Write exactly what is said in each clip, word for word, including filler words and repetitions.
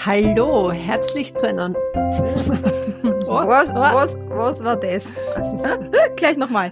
Hallo, herzlich zu einer... was, was, was war das? Gleich nochmal.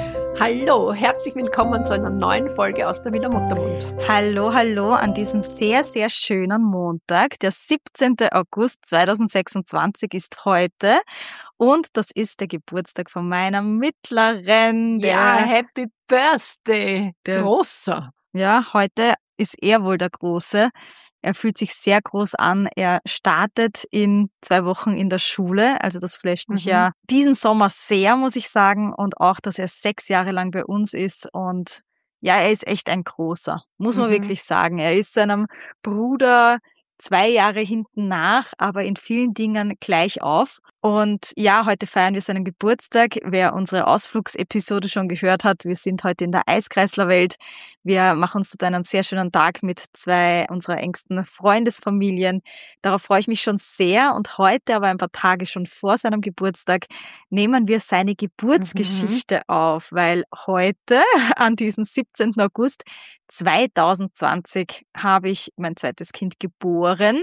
Hallo, herzlich willkommen zu einer neuen Folge aus der Wiener Muttermund. Hallo, hallo an diesem sehr, sehr schönen Montag. Der siebzehnten August zweitausendsechsundzwanzig ist heute und das ist der Geburtstag von meiner Mittleren. Der, Ja, Happy Birthday, der, großer. Ja, heute ist er wohl der Große. Er fühlt sich sehr groß an. Er startet in zwei Wochen in der Schule. Also das flasht mich mhm. ja diesen Sommer sehr, muss ich sagen. Und auch, dass er sechs Jahre lang bei uns ist. Und ja, er ist echt ein Großer, muss man mhm. wirklich sagen. Er ist seinem Bruder zwei Jahre hinten nach, aber in vielen Dingen gleich auf. Und ja, heute feiern wir seinen Geburtstag. Wer unsere Ausflugsepisode schon gehört hat, wir sind heute in der Eiskreislerwelt. Wir machen uns dort einen sehr schönen Tag mit zwei unserer engsten Freundesfamilien. Darauf freue ich mich schon sehr. Und heute, aber ein paar Tage schon vor seinem Geburtstag, nehmen wir seine Geburtsgeschichte mhm. auf, weil heute, an diesem siebzehnten August zweitausendzwanzig, habe ich mein zweites Kind geboren.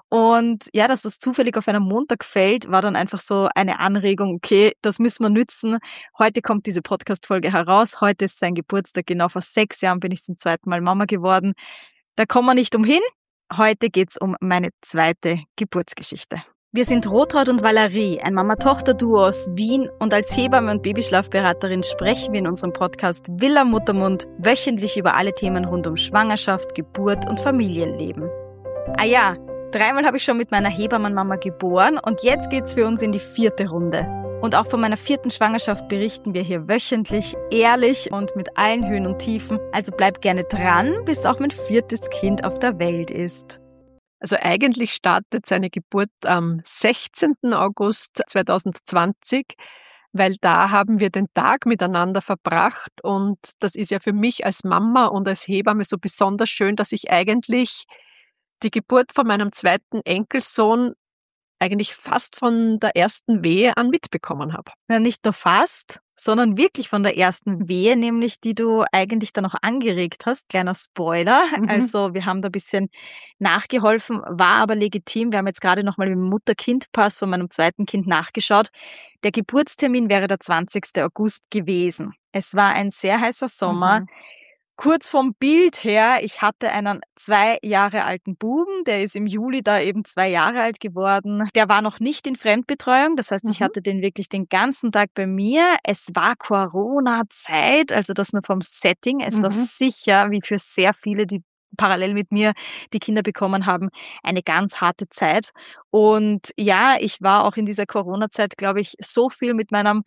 Und ja, dass das zufällig auf einen Montag fällt, war dann einfach so eine Anregung, okay, das müssen wir nützen. Heute kommt diese Podcast-Folge heraus. Heute ist sein Geburtstag. Genau vor sechs Jahren bin ich zum zweiten Mal Mama geworden. Da kommen wir nicht umhin. Heute geht's um meine zweite Geburtsgeschichte. Wir sind Rotraud und Valerie, ein Mama-Tochter-Duo aus Wien, und als Hebamme und Babyschlafberaterin sprechen wir in unserem Podcast Villa Muttermund wöchentlich über alle Themen rund um Schwangerschaft, Geburt und Familienleben. Ah ja, dreimal habe ich schon mit meiner Hebammenmama geboren und jetzt geht's für uns in die vierte Runde. Und auch von meiner vierten Schwangerschaft berichten wir hier wöchentlich, ehrlich und mit allen Höhen und Tiefen. Also bleib gerne dran, bis auch mein viertes Kind auf der Welt ist. Also eigentlich startet seine Geburt am sechzehnten August zweitausendzwanzig, weil da haben wir den Tag miteinander verbracht und das ist ja für mich als Mama und als Hebamme so besonders schön, dass ich eigentlich die Geburt von meinem zweiten Enkelsohn eigentlich fast von der ersten Wehe an mitbekommen habe. Ja, nicht nur fast, sondern wirklich von der ersten Wehe, nämlich die du eigentlich dann auch angeregt hast. Kleiner Spoiler. Mhm. Also wir haben da ein bisschen nachgeholfen, war aber legitim. Wir haben jetzt gerade nochmal im Mutter-Kind-Pass von meinem zweiten Kind nachgeschaut. Der Geburtstermin wäre der zwanzigsten August gewesen. Es war ein sehr heißer Sommer. Mhm. Kurz vom Bild her, ich hatte einen zwei Jahre alten Buben, der ist im Juli da eben zwei Jahre alt geworden. Der war noch nicht in Fremdbetreuung, das heißt, ich mhm. hatte den wirklich den ganzen Tag bei mir. Es war Corona-Zeit, also das nur vom Setting. Es mhm. war sicher, wie für sehr viele, die parallel mit mir die Kinder bekommen haben, eine ganz harte Zeit. Und ja, ich war auch in dieser Corona-Zeit, glaube ich, so viel mit meinem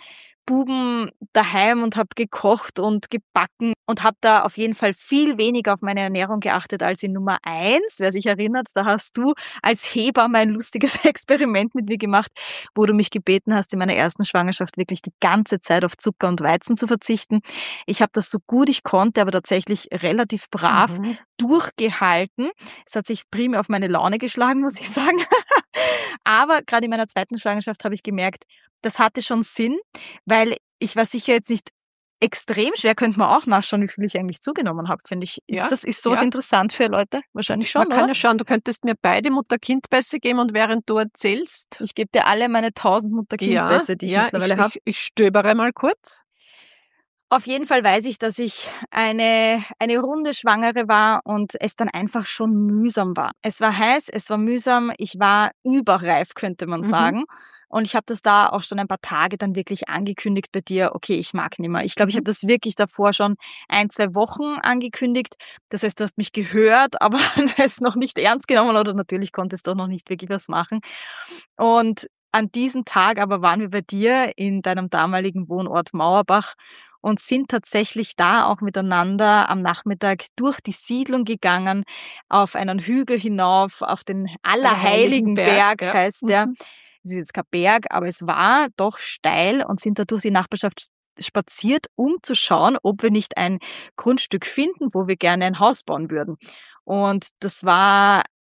Buben daheim und habe gekocht und gebacken und habe da auf jeden Fall viel weniger auf meine Ernährung geachtet als in Nummer eins. Wer sich erinnert, da hast du als Hebamme ein lustiges Experiment mit mir gemacht, wo du mich gebeten hast, in meiner ersten Schwangerschaft wirklich die ganze Zeit auf Zucker und Weizen zu verzichten. Ich habe das so gut ich konnte, aber tatsächlich relativ brav mhm. durchgehalten. Es hat sich primär auf meine Laune geschlagen, muss ich sagen. Aber gerade in meiner zweiten Schwangerschaft habe ich gemerkt, das hatte schon Sinn, weil ich war sicher jetzt nicht extrem schwer, könnte man auch nachschauen, wie viel ich eigentlich zugenommen habe, finde ich. Ist ja, das ist sowas ja. interessant für Leute? Wahrscheinlich schon, Man kann oder? ja schauen, du könntest mir beide Mutter-Kind-Pässe geben und während du erzählst... Ich gebe dir alle meine tausend Mutter-Kind-Pässe, ja, die ich ja, mittlerweile habe. Ich, ich stöbere mal kurz. Auf jeden Fall weiß ich, dass ich eine, eine runde Schwangere war und es dann einfach schon mühsam war. Es war heiß, es war mühsam, ich war überreif, könnte man sagen. Mhm. Und ich habe das da auch schon ein paar Tage dann wirklich angekündigt bei dir, okay, ich mag nicht mehr. Ich glaube, ich habe das wirklich davor schon ein, zwei Wochen angekündigt. Das heißt, du hast mich gehört, aber es noch nicht ernst genommen oder natürlich konntest du auch noch nicht wirklich was machen. Und an diesem Tag aber waren wir bei dir in deinem damaligen Wohnort Mauerbach und sind tatsächlich da auch miteinander am Nachmittag durch die Siedlung gegangen, auf einen Hügel hinauf, auf den Allerheiligenberg, Berg, ja. heißt der. Mhm. Es ist jetzt kein Berg, aber es war doch steil und sind da durch die Nachbarschaft spaziert, um zu schauen, ob wir nicht ein Grundstück finden, wo wir gerne ein Haus bauen würden. Und das war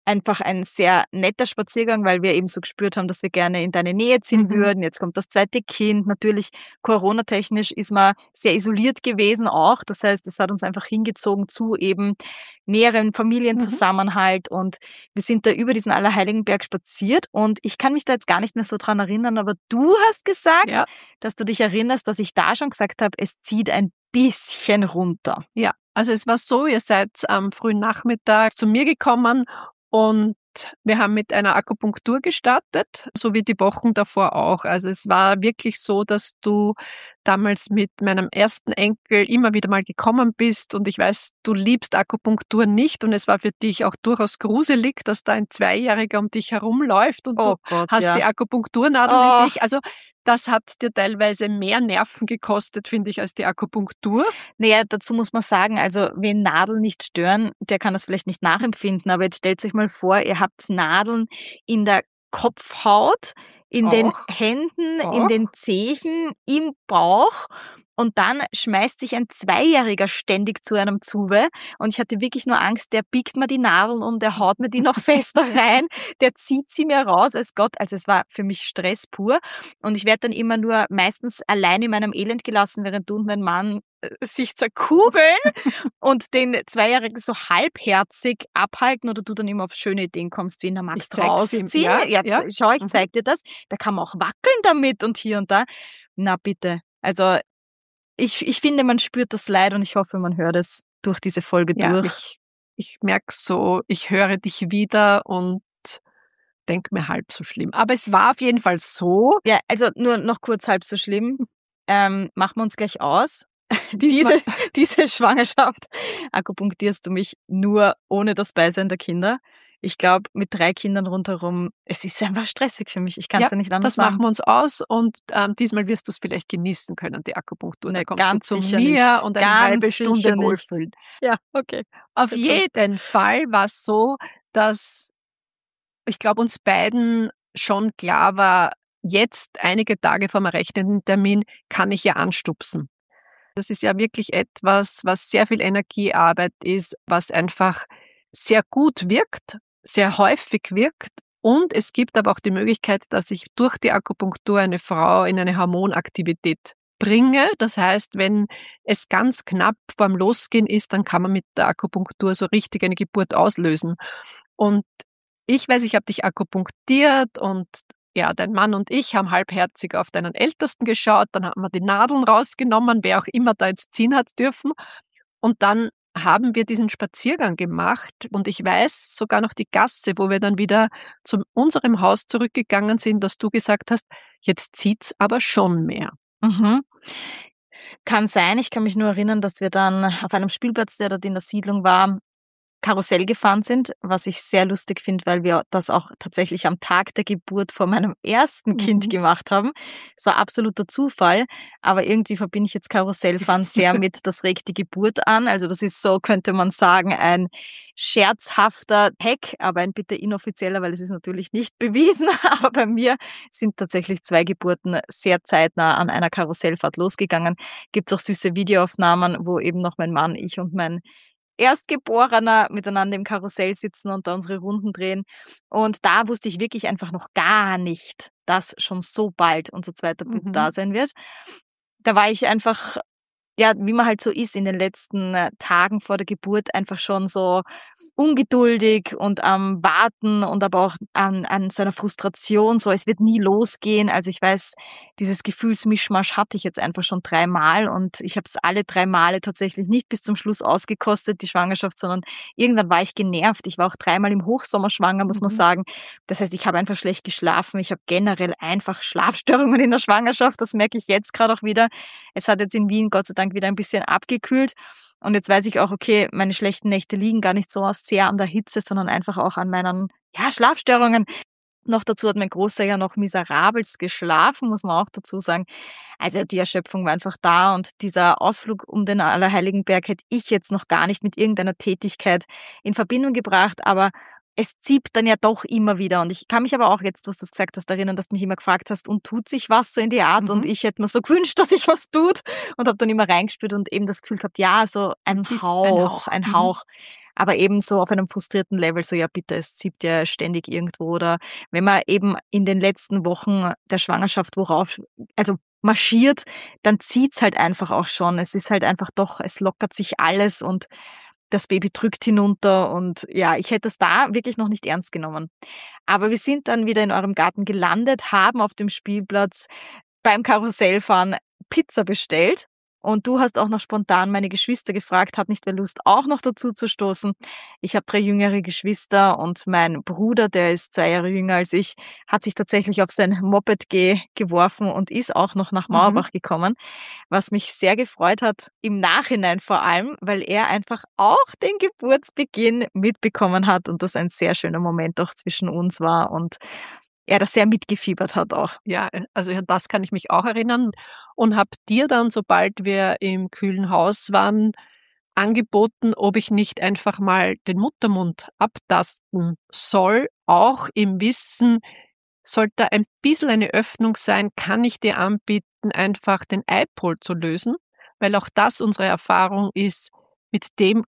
einfach ein sehr netter Spaziergang, weil wir eben so gespürt haben, dass wir gerne in deine Nähe ziehen Mhm. würden. Jetzt kommt das zweite Kind. Natürlich, Corona-technisch ist man sehr isoliert gewesen auch. Das heißt, es hat uns einfach hingezogen zu eben näheren Familienzusammenhalt. Mhm. Und wir sind da über diesen Allerheiligenberg spaziert. Und ich kann mich da jetzt gar nicht mehr so dran erinnern, aber du hast gesagt, Ja. dass du dich erinnerst, dass ich da schon gesagt habe, es zieht ein bisschen runter. Ja, also es war so, ihr seid am frühen Nachmittag zu mir gekommen und wir haben mit einer Akupunktur gestartet, so wie die Wochen davor auch. Also es war wirklich so, dass du damals mit meinem ersten Enkel immer wieder mal gekommen bist und ich weiß, du liebst Akupunktur nicht und es war für dich auch durchaus gruselig, dass da ein Zweijähriger um dich herumläuft und Oh du Gott, hast ja. die Akupunkturnadel Oh. in dich. Also das hat dir teilweise mehr Nerven gekostet, finde ich, als die Akupunktur. Naja, dazu muss man sagen, also wen Nadeln nicht stören, der kann das vielleicht nicht nachempfinden, aber jetzt stellt euch mal vor, ihr habt Nadeln in der Kopfhaut, in Auch. den Händen, Auch. in den Zehen, im Bauch. Und dann schmeißt sich ein Zweijähriger ständig zu einem Zuwe. Und ich hatte wirklich nur Angst, der biegt mir die Nadeln und der haut mir die noch fester rein. Der zieht sie mir raus, als Gott. Also es war für mich Stress pur. Und ich werde dann immer nur meistens allein in meinem Elend gelassen, während du und mein Mann äh, sich zerkugeln und den Zweijährigen so halbherzig abhalten oder du dann immer auf schöne Ideen kommst, wie in der Max Ich zeig's ihm, rausziehen. ja, Ja, ja. schau, ich Mhm. zeig dir das. Da kann man auch wackeln damit und hier und da. Na bitte. Also Ich, ich finde, man spürt das Leid und ich hoffe, man hört es durch diese Folge Ja, durch. ich, ich merke so, ich höre dich wieder und denke mir halb so schlimm. Aber es war auf jeden Fall so. Ja, also nur noch kurz halb so schlimm. Ähm, machen wir uns gleich aus. Diesmal- Diese, diese Schwangerschaft akupunktierst du mich nur ohne das Beisein der Kinder. Ich glaube, mit drei Kindern rundherum, es ist einfach stressig für mich. Ich kann es ja, ja nicht anders das sagen. machen wir uns aus und ähm, diesmal wirst du es vielleicht genießen können, die Akupunktur. Ne, Da kommst du ganz zu sicher mir nicht. und eine Ganz halbe sicher Stunde nicht. wohlfühlen. Ja, okay. Auf Bitte. jeden Fall war es so, dass ich glaube, uns beiden schon klar war, jetzt einige Tage vor dem errechneten Termin kann ich ja anstupsen. Das ist ja wirklich etwas, was sehr viel Energiearbeit ist, was einfach sehr gut wirkt, sehr häufig wirkt. Und es gibt aber auch die Möglichkeit, dass ich durch die Akupunktur eine Frau in eine Hormonaktivität bringe. Das heißt, wenn es ganz knapp vorm Losgehen ist, dann kann man mit der Akupunktur so richtig eine Geburt auslösen. Und ich weiß, ich habe dich akupunktiert und ja, dein Mann und ich haben halbherzig auf deinen Ältesten geschaut, dann haben wir die Nadeln rausgenommen, wer auch immer da jetzt ziehen hat dürfen. Und dann haben wir diesen Spaziergang gemacht und ich weiß sogar noch die Gasse, wo wir dann wieder zu unserem Haus zurückgegangen sind, dass du gesagt hast, jetzt zieht's aber schon mehr. Mhm. Kann sein, ich kann mich nur erinnern, dass wir dann auf einem Spielplatz, der dort in der Siedlung war, Karussell gefahren sind, was ich sehr lustig finde, weil wir das auch tatsächlich am Tag der Geburt vor meinem ersten Kind Mhm. gemacht haben. So absoluter Zufall, aber irgendwie verbinde ich jetzt Karussellfahren sehr mit, das regt die Geburt an. Also das ist so, könnte man sagen, ein scherzhafter Hack, aber ein bitte inoffizieller, weil es ist natürlich nicht bewiesen. Aber bei mir sind tatsächlich zwei Geburten sehr zeitnah an einer Karussellfahrt losgegangen. Gibt es auch süße Videoaufnahmen, wo eben noch mein Mann, ich und mein Erstgeborener miteinander im Karussell sitzen und da unsere Runden drehen. Und da wusste ich wirklich einfach noch gar nicht, dass schon so bald unser zweiter Bub Mhm. da sein wird. Da war ich einfach, ja, wie man halt so ist in den letzten äh, Tagen vor der Geburt, einfach schon so ungeduldig und am Warten und aber auch an, an so einer Frustration, so es wird nie losgehen. Also ich weiß, dieses Gefühlsmischmasch hatte ich jetzt einfach schon dreimal und ich habe es alle drei Male tatsächlich nicht bis zum Schluss ausgekostet, die Schwangerschaft, sondern irgendwann war ich genervt. Ich war auch dreimal im Hochsommer schwanger, muss man Mhm. sagen. Das heißt, ich habe einfach schlecht geschlafen. Ich habe generell einfach Schlafstörungen in der Schwangerschaft. Das merke ich jetzt gerade auch wieder. Es hat jetzt in Wien Gott sei Dank wieder ein bisschen abgekühlt. Und jetzt weiß ich auch, okay, meine schlechten Nächte liegen gar nicht so sehr an der Hitze, sondern einfach auch an meinen ja, Schlafstörungen. Noch dazu hat mein Großer ja noch miserabelst geschlafen, muss man auch dazu sagen. Also die Erschöpfung war einfach da und dieser Ausflug um den Allerheiligenberg hätte ich jetzt noch gar nicht mit irgendeiner Tätigkeit in Verbindung gebracht, aber es zieht dann ja doch immer wieder. Und ich kann mich aber auch jetzt, was du gesagt hast, erinnern, dass du mich immer gefragt hast, und tut sich was so in die Art? Mhm. Und ich hätte mir so gewünscht, dass sich was tut und habe dann immer reingespürt und eben das Gefühl gehabt, ja, so ein Ist ein Hauch, Hauch. ein Mhm. Hauch. aber eben so auf einem frustrierten Level, so ja bitte, es zieht ja ständig irgendwo oder wenn man eben in den letzten Wochen der Schwangerschaft worauf, also marschiert, dann zieht's halt einfach auch schon. Es ist halt einfach doch, es lockert sich alles und das Baby drückt hinunter und ja, ich hätte es da wirklich noch nicht ernst genommen. Aber wir sind dann wieder in eurem Garten gelandet, haben auf dem Spielplatz beim Karussellfahren Pizza bestellt. Und du hast auch noch spontan meine Geschwister gefragt, hat nicht wer Lust, auch noch dazu zu stoßen. Ich habe drei jüngere Geschwister und mein Bruder, der ist zwei Jahre jünger als ich, hat sich tatsächlich auf sein Moped ge- geworfen und ist auch noch nach Mauerbach mhm. gekommen, was mich sehr gefreut hat, im Nachhinein vor allem, weil er einfach auch den Geburtsbeginn mitbekommen hat und das ein sehr schöner Moment auch zwischen uns war und er das sehr mitgefiebert hat auch. Ja, also das kann ich mich auch erinnern und habe dir dann, sobald wir im kühlen Haus waren, angeboten, ob ich nicht einfach mal den Muttermund abtasten soll, auch im Wissen, sollte ein bisschen eine Öffnung sein, kann ich dir anbieten, einfach den Eipol zu lösen, weil auch das unsere Erfahrung ist, mit dem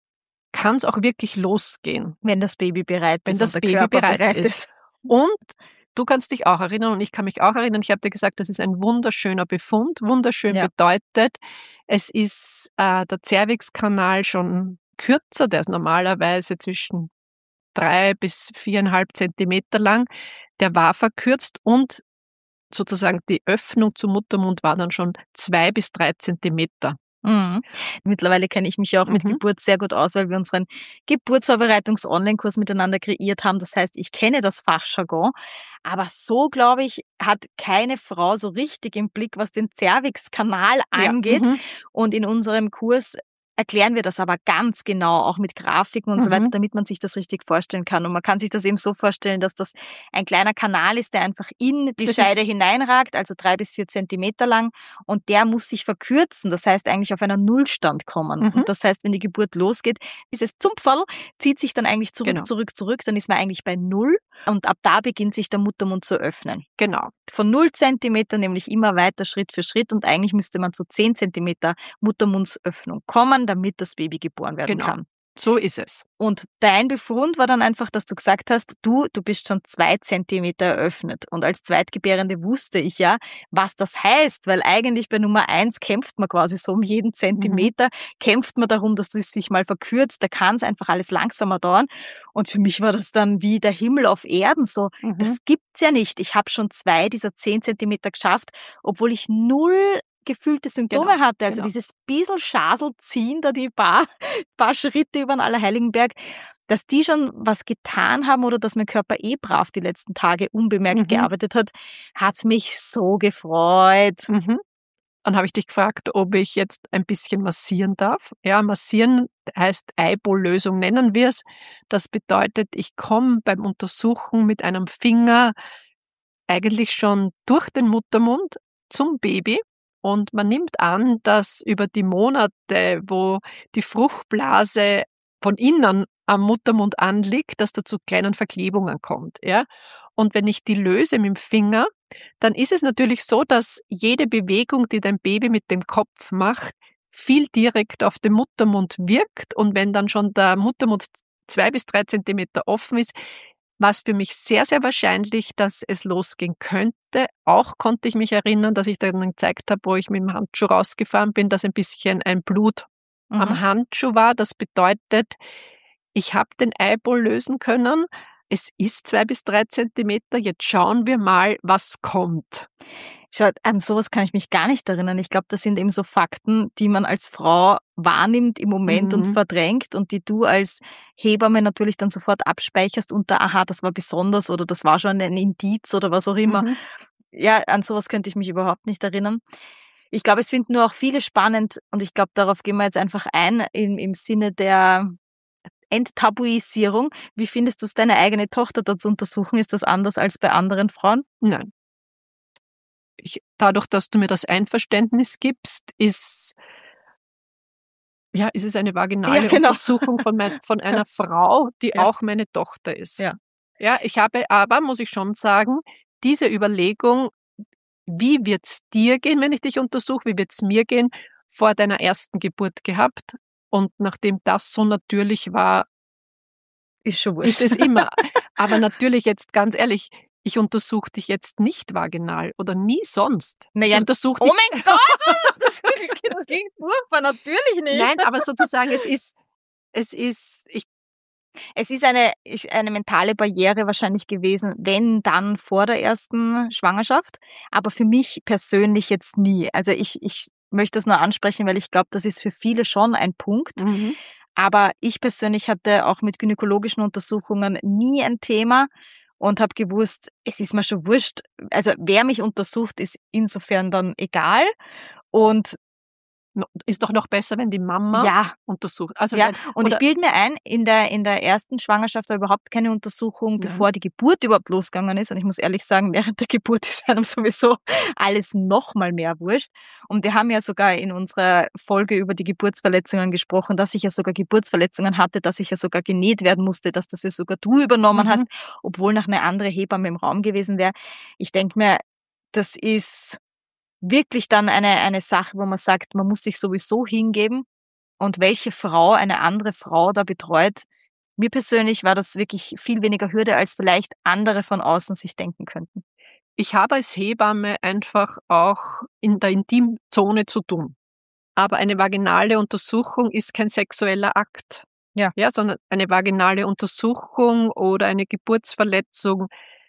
kann es auch wirklich losgehen. Wenn das Baby bereit wenn ist. Wenn das Baby bereit, bereit ist. ist. Und du kannst dich auch erinnern und ich kann mich auch erinnern, ich habe dir gesagt, das ist ein wunderschöner Befund, wunderschön ja. bedeutet, es ist äh, der Zervixkanal schon kürzer, der ist normalerweise zwischen drei bis viereinhalb Zentimeter lang, der war verkürzt und sozusagen die Öffnung zum Muttermund war dann schon zwei bis drei Zentimeter. Mhm. Mittlerweile kenne ich mich ja auch mhm. mit Geburt sehr gut aus, weil wir unseren Geburtsvorbereitungs-Online-Kurs miteinander kreiert haben. Das heißt, ich kenne das Fachjargon, aber so, glaube ich, hat keine Frau so richtig im Blick, was den Zervixkanal angeht. Ja. Mhm. Und in unserem Kurs erklären wir das aber ganz genau, auch mit Grafiken und mhm. so weiter, damit man sich das richtig vorstellen kann. Und man kann sich das eben so vorstellen, dass das ein kleiner Kanal ist, der einfach in die das Scheide hineinragt, also drei bis vier Zentimeter lang. Und der muss sich verkürzen, das heißt eigentlich auf einen Nullstand kommen. Mhm. Und das heißt, wenn die Geburt losgeht, dieses Zumpferl zieht sich dann eigentlich zurück, genau. zurück, zurück. Dann ist man eigentlich bei Null. Und ab da beginnt sich der Muttermund zu öffnen. Genau. Von null Zentimeter nämlich immer weiter Schritt für Schritt. Und eigentlich müsste man zu zehn Zentimeter Muttermundsöffnung kommen, damit das Baby geboren werden genau. kann. So ist es. Und dein Befund war dann einfach, dass du gesagt hast, du, du bist schon zwei Zentimeter eröffnet. Und als Zweitgebärende wusste ich ja, was das heißt, weil eigentlich bei Nummer eins kämpft man quasi so um jeden Zentimeter, mhm. kämpft man darum, dass es sich mal verkürzt, da kann es einfach alles langsamer dauern. Und für mich war das dann wie der Himmel auf Erden, so, mhm. das gibt's ja nicht. Ich habe schon zwei dieser zehn Zentimeter geschafft, obwohl ich null gefühlte Symptome genau, hatte, also genau. dieses bisschen Schaselziehen, da die paar, paar Schritte über den Allerheiligenberg, dass die schon was getan haben oder dass mein Körper eh brav die letzten Tage unbemerkt mhm. gearbeitet hat, hat's mich so gefreut. Mhm. Dann habe ich dich gefragt, ob ich jetzt ein bisschen massieren darf. Ja, massieren heißt Eipol-Lösung, nennen wir es. Das bedeutet, ich komme beim Untersuchen mit einem Finger eigentlich schon durch den Muttermund zum Baby. Und man nimmt an, dass über die Monate, wo die Fruchtblase von innen am Muttermund anliegt, dass da zu kleinen Verklebungen kommt. Ja? Und wenn ich die löse mit dem Finger, dann ist es natürlich so, dass jede Bewegung, die dein Baby mit dem Kopf macht, viel direkt auf den Muttermund wirkt. Und wenn dann schon der Muttermund zwei bis drei Zentimeter offen ist, war es für mich sehr, sehr wahrscheinlich, dass es losgehen könnte. Auch konnte ich mich erinnern, dass ich dann gezeigt habe, wo ich mit dem Handschuh rausgefahren bin, dass ein bisschen ein Blut mhm. am Handschuh war. Das bedeutet, ich habe den Eipol lösen können. Es ist zwei bis drei Zentimeter. Jetzt schauen wir mal, was kommt. Schau, an sowas kann ich mich gar nicht erinnern. Ich glaube, das sind eben so Fakten, die man als Frau wahrnimmt im Moment mhm. und verdrängt und die du als Hebamme natürlich dann sofort abspeicherst unter, aha, das war besonders oder das war schon ein Indiz oder was auch immer. Mhm. Ja, an sowas könnte ich mich überhaupt nicht erinnern. Ich glaube, es finden nur auch viele spannend und ich glaube, darauf gehen wir jetzt einfach ein im, im Sinne der Enttabuisierung. Wie findest du es, deine eigene Tochter da zu untersuchen? Ist das anders als bei anderen Frauen? Nein. Ich, dadurch, dass du mir das Einverständnis gibst, ist, ja, ist es eine vaginale ja, genau. Untersuchung von, mein, von einer Frau, die ja. auch meine Tochter ist. Ja. Ja, ich habe aber, muss ich schon sagen, diese Überlegung, wie wird's dir gehen, wenn ich dich untersuche, wie wird's mir gehen, vor deiner ersten Geburt gehabt. Und nachdem das so natürlich war, ist schon wurscht. ist es immer. Aber natürlich jetzt ganz ehrlich, ich untersuche dich jetzt nicht vaginal oder nie sonst. Naja, ich untersuche oh dich. mein Gott, das, das klingt furchtbar, natürlich nicht. Nein, aber sozusagen, es ist, es ist, ich Es ist eine, eine mentale Barriere wahrscheinlich gewesen, wenn dann vor der ersten Schwangerschaft, aber für mich persönlich jetzt nie. Also ich, ich möchte das nur ansprechen, weil ich glaube, das ist für viele schon ein Punkt. Mhm. Aber ich persönlich hatte auch mit gynäkologischen Untersuchungen nie ein Thema und habe gewusst, es ist mir schon wurscht. Also wer mich untersucht, ist insofern dann egal. Und ist doch noch besser, wenn die Mama ja. untersucht. Also ja, wenn, und ich bilde mir ein, in der, in der ersten Schwangerschaft war überhaupt keine Untersuchung, Nein. bevor die Geburt überhaupt losgegangen ist. Und ich muss ehrlich sagen, während der Geburt ist einem sowieso alles noch mal mehr wurscht. Und wir haben ja sogar in unserer Folge über die Geburtsverletzungen gesprochen, dass ich ja sogar Geburtsverletzungen hatte, dass ich ja sogar genäht werden musste, dass das ja sogar du übernommen Mhm. hast, obwohl noch eine andere Hebamme im Raum gewesen wäre. Ich denke mir, das ist wirklich dann eine, eine Sache, wo man sagt, man muss sich sowieso hingeben. Und welche Frau eine andere Frau da betreut, mir persönlich war das wirklich viel weniger Hürde, als vielleicht andere von außen sich denken könnten. Ich habe als Hebamme einfach auch in der Intimzone zu tun. Aber eine vaginale Untersuchung ist kein sexueller Akt. Ja. Ja, sondern eine vaginale Untersuchung oder eine Geburtsverletzung,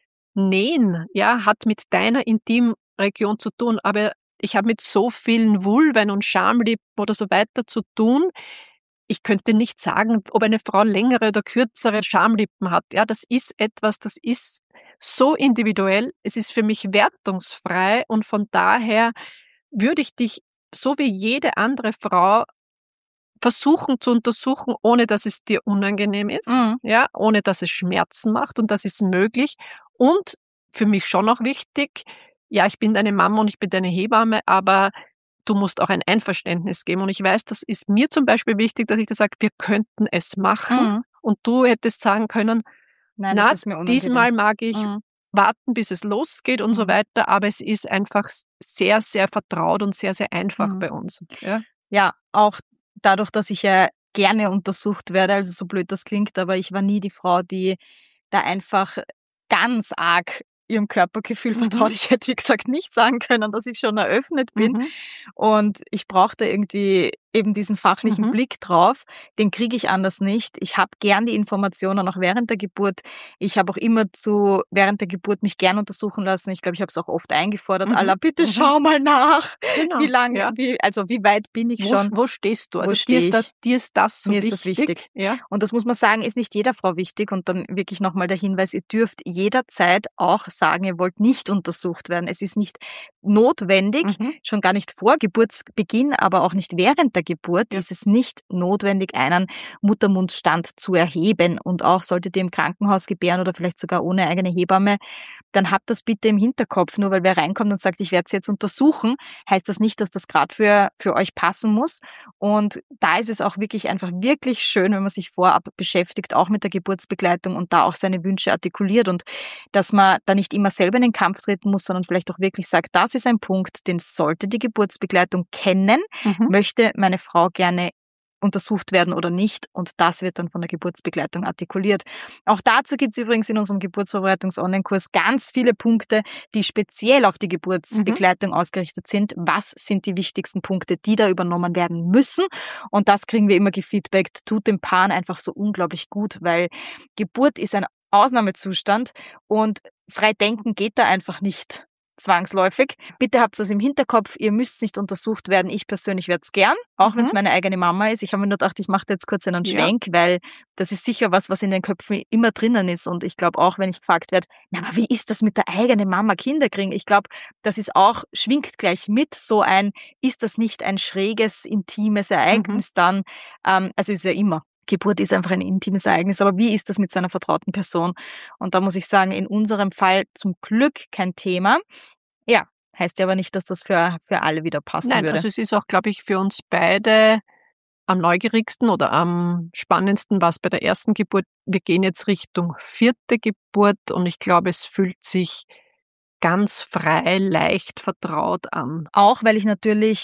Nähen, ja, hat mit deiner Intimregion zu tun. Aber ich habe mit so vielen Vulven und Schamlippen oder so weiter zu tun. Ich könnte nicht sagen, ob eine Frau längere oder kürzere Schamlippen hat. Ja, das ist etwas, das ist so individuell. Es ist für mich wertungsfrei und von daher würde ich dich so wie jede andere Frau versuchen zu untersuchen, ohne dass es dir unangenehm ist, Mhm. ja, ohne dass es Schmerzen macht, und das ist möglich. Und für mich schon auch wichtig, ja, ich bin deine Mama und ich bin deine Hebamme, aber du musst auch ein Einverständnis geben. Und ich weiß, das ist mir zum Beispiel wichtig, dass ich da sage, wir könnten es machen. Mhm. Und du hättest sagen können, Nein, na, das ist mir unangenehm. diesmal mag ich Mhm. warten, bis es losgeht und so Mhm. weiter, aber es ist einfach sehr, sehr vertraut und sehr, sehr einfach Mhm. bei uns. Ja, Ja, auch dadurch, dass ich ja gerne untersucht werde, also so blöd das klingt, aber ich war nie die Frau, die da einfach ganz arg ihrem Körpergefühl Mhm. vertraut. Ich hätte, wie gesagt, nicht sagen können, dass ich schon eröffnet bin. Mhm. Und ich brauchte irgendwie eben diesen fachlichen Mhm. Blick drauf. Den kriege ich anders nicht. Ich habe gern die Informationen auch während der Geburt. Ich habe auch immer zu während der Geburt mich gern untersuchen lassen. Ich glaube, ich habe es auch oft eingefordert. Mhm. Allah, bitte Mhm. schau mal nach. Genau. Wie lange, Ja. wie, also wie weit bin ich Wo, schon? wo stehst du? Wo Also steh dir ist, das, ich? dir ist das so Mir ist wichtig. das wichtig. Ja. Und das muss man sagen, ist nicht jeder Frau wichtig. Und dann wirklich nochmal der Hinweis, ihr dürft jederzeit auch sagen, ihr wollt nicht untersucht werden. Es ist nicht notwendig, Mhm. schon gar nicht vor Geburtsbeginn, aber auch nicht während der Geburt Ja. ist es nicht notwendig, einen Muttermundstand zu erheben. Und auch solltet ihr im Krankenhaus gebären oder vielleicht sogar ohne eigene Hebamme, dann habt das bitte im Hinterkopf. Nur weil wer reinkommt und sagt, ich werde es jetzt untersuchen, heißt das nicht, dass das gerade für, für euch passen muss. Und da ist es auch wirklich einfach wirklich schön, wenn man sich vorab beschäftigt, auch mit der Geburtsbegleitung und da auch seine Wünsche artikuliert und dass man da nicht immer selber in den Kampf treten muss, sondern vielleicht auch wirklich sagt, das ist ein Punkt, den sollte die Geburtsbegleitung kennen, Mhm. möchte meine Frau gerne untersucht werden oder nicht, und das wird dann von der Geburtsbegleitung artikuliert. Auch dazu gibt es übrigens in unserem Geburtsvorbereitungs-Online-Kurs ganz viele Punkte, die speziell auf die Geburtsbegleitung mhm. ausgerichtet sind. Was sind die wichtigsten Punkte, die da übernommen werden müssen? Und das kriegen wir immer gefeedbackt, tut den Paaren einfach so unglaublich gut, weil Geburt ist ein Ausnahmezustand und frei denken geht da einfach nicht zwangsläufig. Bitte habt das im Hinterkopf, ihr müsst nicht untersucht werden. Ich persönlich werde es gern, auch mhm. wenn es meine eigene Mama ist. Ich habe mir nur gedacht, ich mache jetzt kurz einen ja. Schwenk, weil das ist sicher was, was in den Köpfen immer drinnen ist. Und ich glaube auch, wenn ich gefragt werde, na, aber wie ist das mit der eigenen Mama Kinder kriegen? Ich glaube, das ist auch, schwingt gleich mit so ein, ist das nicht ein schräges, intimes Ereignis mhm. dann? Ähm, also ist ja immer. Geburt ist einfach ein intimes Ereignis, aber wie ist das mit so einer vertrauten Person? Und da muss ich sagen, in unserem Fall zum Glück kein Thema. Ja, heißt ja aber nicht, dass das für, für alle wieder passen Nein, würde. Also es ist auch, glaube ich, für uns beide am neugierigsten oder am spannendsten war es bei der ersten Geburt. Wir gehen jetzt Richtung vierte Geburt und ich glaube, es fühlt sich ganz frei, leicht, vertraut an. Auch weil ich natürlich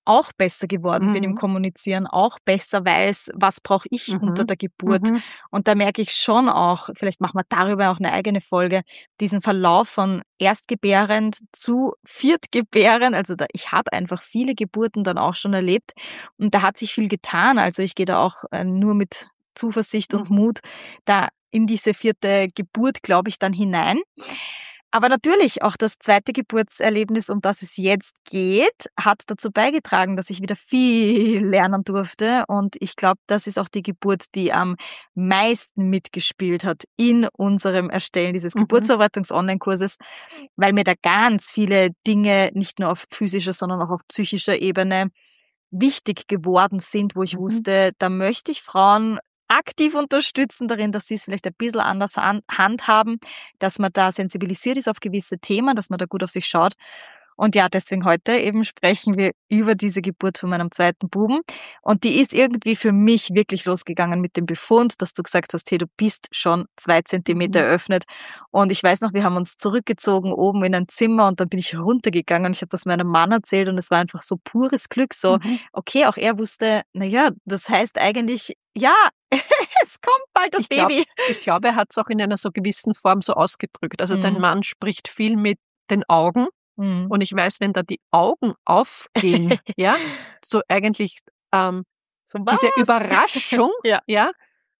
auch besser geworden Mhm. bin im Kommunizieren, auch besser weiß, was brauche ich Mhm. unter der Geburt. Mhm. Und da merke ich schon auch, vielleicht machen wir darüber auch eine eigene Folge, diesen Verlauf von erstgebärend zu viertgebärend. Also da, ich habe einfach viele Geburten dann auch schon erlebt und da hat sich viel getan. Also ich gehe da auch äh, nur mit Zuversicht und Mhm. Mut da in diese vierte Geburt, glaube ich, dann hinein. Aber natürlich, auch das zweite Geburtserlebnis, um das es jetzt geht, hat dazu beigetragen, dass ich wieder viel lernen durfte. Und ich glaube, das ist auch die Geburt, die am meisten mitgespielt hat in unserem Erstellen dieses Mhm. Geburtsvorbereitungs-Online-Kurses, weil mir da ganz viele Dinge nicht nur auf physischer, sondern auch auf psychischer Ebene wichtig geworden sind, wo ich Mhm. wusste, da möchte ich Frauen aktiv unterstützen darin, dass sie es vielleicht ein bisschen anders an, handhaben, dass man da sensibilisiert ist auf gewisse Themen, dass man da gut auf sich schaut. Und ja, deswegen heute eben sprechen wir über diese Geburt von meinem zweiten Buben. Und die ist irgendwie für mich wirklich losgegangen mit dem Befund, dass du gesagt hast, hey, du bist schon zwei Zentimeter Mhm. eröffnet. Und ich weiß noch, wir haben uns zurückgezogen oben in ein Zimmer und dann bin ich runtergegangen und ich habe das meinem Mann erzählt und es war einfach so pures Glück. So, Mhm. okay, auch er wusste, naja, das heißt eigentlich, ja, es kommt bald das Ich glaube, Baby. ich glaub, er hat es auch in einer so gewissen Form so ausgedrückt. Also dein Mhm. Mann spricht viel mit den Augen Mhm. und ich weiß, wenn da die Augen aufgehen, ja, so eigentlich ähm, So diese was? Überraschung, Ja. ja,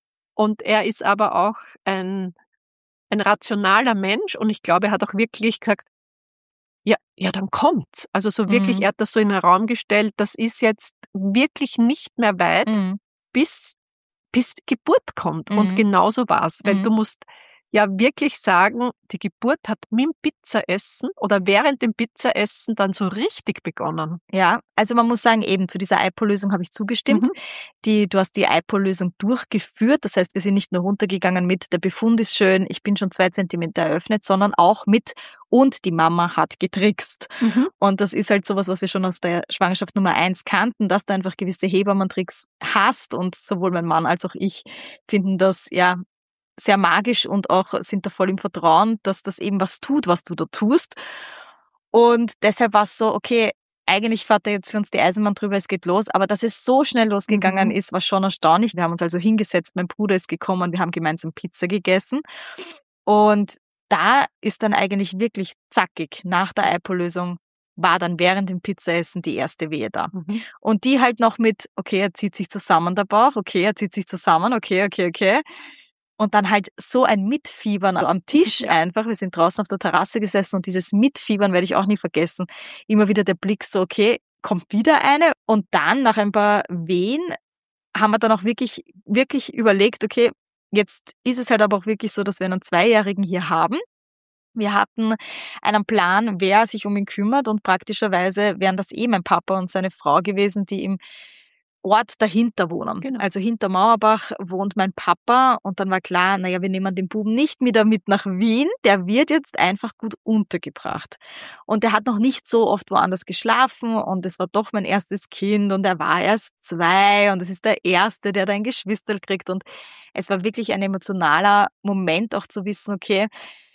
und er ist aber auch ein, ein rationaler Mensch und ich glaube, er hat auch wirklich gesagt, ja, ja, dann kommt's. Also so wirklich, Mhm. er hat das so in den Raum gestellt, das ist jetzt wirklich nicht mehr weit, Mhm. bis, bis Geburt kommt. Und Mhm. genauso war's, weil Mhm. du musst ja wirklich sagen, die Geburt hat mit dem Pizzaessen oder während dem Pizzaessen dann so richtig begonnen. Ja, also man muss sagen, eben zu dieser I P O-Lösung habe ich zugestimmt. Mhm. Die, du hast die I P O-Lösung durchgeführt. Das heißt, wir sind nicht nur runtergegangen mit, der Befund ist schön, ich bin schon zwei Zentimeter eröffnet, sondern auch mit, und die Mama hat getrickst. Mhm. Und das ist halt sowas, was wir schon aus der Schwangerschaft Nummer eins kannten, dass du einfach gewisse Hebammentricks hast. Und sowohl mein Mann als auch ich finden das, ja, sehr magisch und auch sind da voll im Vertrauen, dass das eben was tut, was du da tust. Und deshalb war es so, okay, eigentlich fährt er jetzt für uns die Eisenbahn drüber, es geht los, aber dass es so schnell losgegangen Mhm. ist, war schon erstaunlich. Wir haben uns also hingesetzt, mein Bruder ist gekommen, wir haben gemeinsam Pizza gegessen und da ist dann eigentlich wirklich zackig nach der I P O-Lösung war dann während dem Pizzaessen die erste Wehe da. Mhm. Und die halt noch mit, okay, er zieht sich zusammen der Bauch, okay, er zieht sich zusammen, okay, okay, okay. Und dann halt so ein Mitfiebern am Tisch Ja. einfach. Wir sind draußen auf der Terrasse gesessen und dieses Mitfiebern werde ich auch nie vergessen. Immer wieder der Blick so, okay, kommt wieder eine. Und dann nach ein paar Wehen haben wir dann auch wirklich, wirklich überlegt, okay, jetzt ist es halt aber auch wirklich so, dass wir einen Zweijährigen hier haben. Wir hatten einen Plan, wer sich um ihn kümmert und praktischerweise wären das eh mein Papa und seine Frau gewesen, die im Ort dahinter wohnen. Genau. Also hinter Mauerbach wohnt mein Papa und dann war klar, naja, wir nehmen den Buben nicht wieder mit nach Wien, der wird jetzt einfach gut untergebracht. Und er hat noch nicht so oft woanders geschlafen und es war doch mein erstes Kind und er war erst zwei und es ist der Erste, der da ein Geschwisterl kriegt und es war wirklich ein emotionaler Moment auch zu wissen, okay,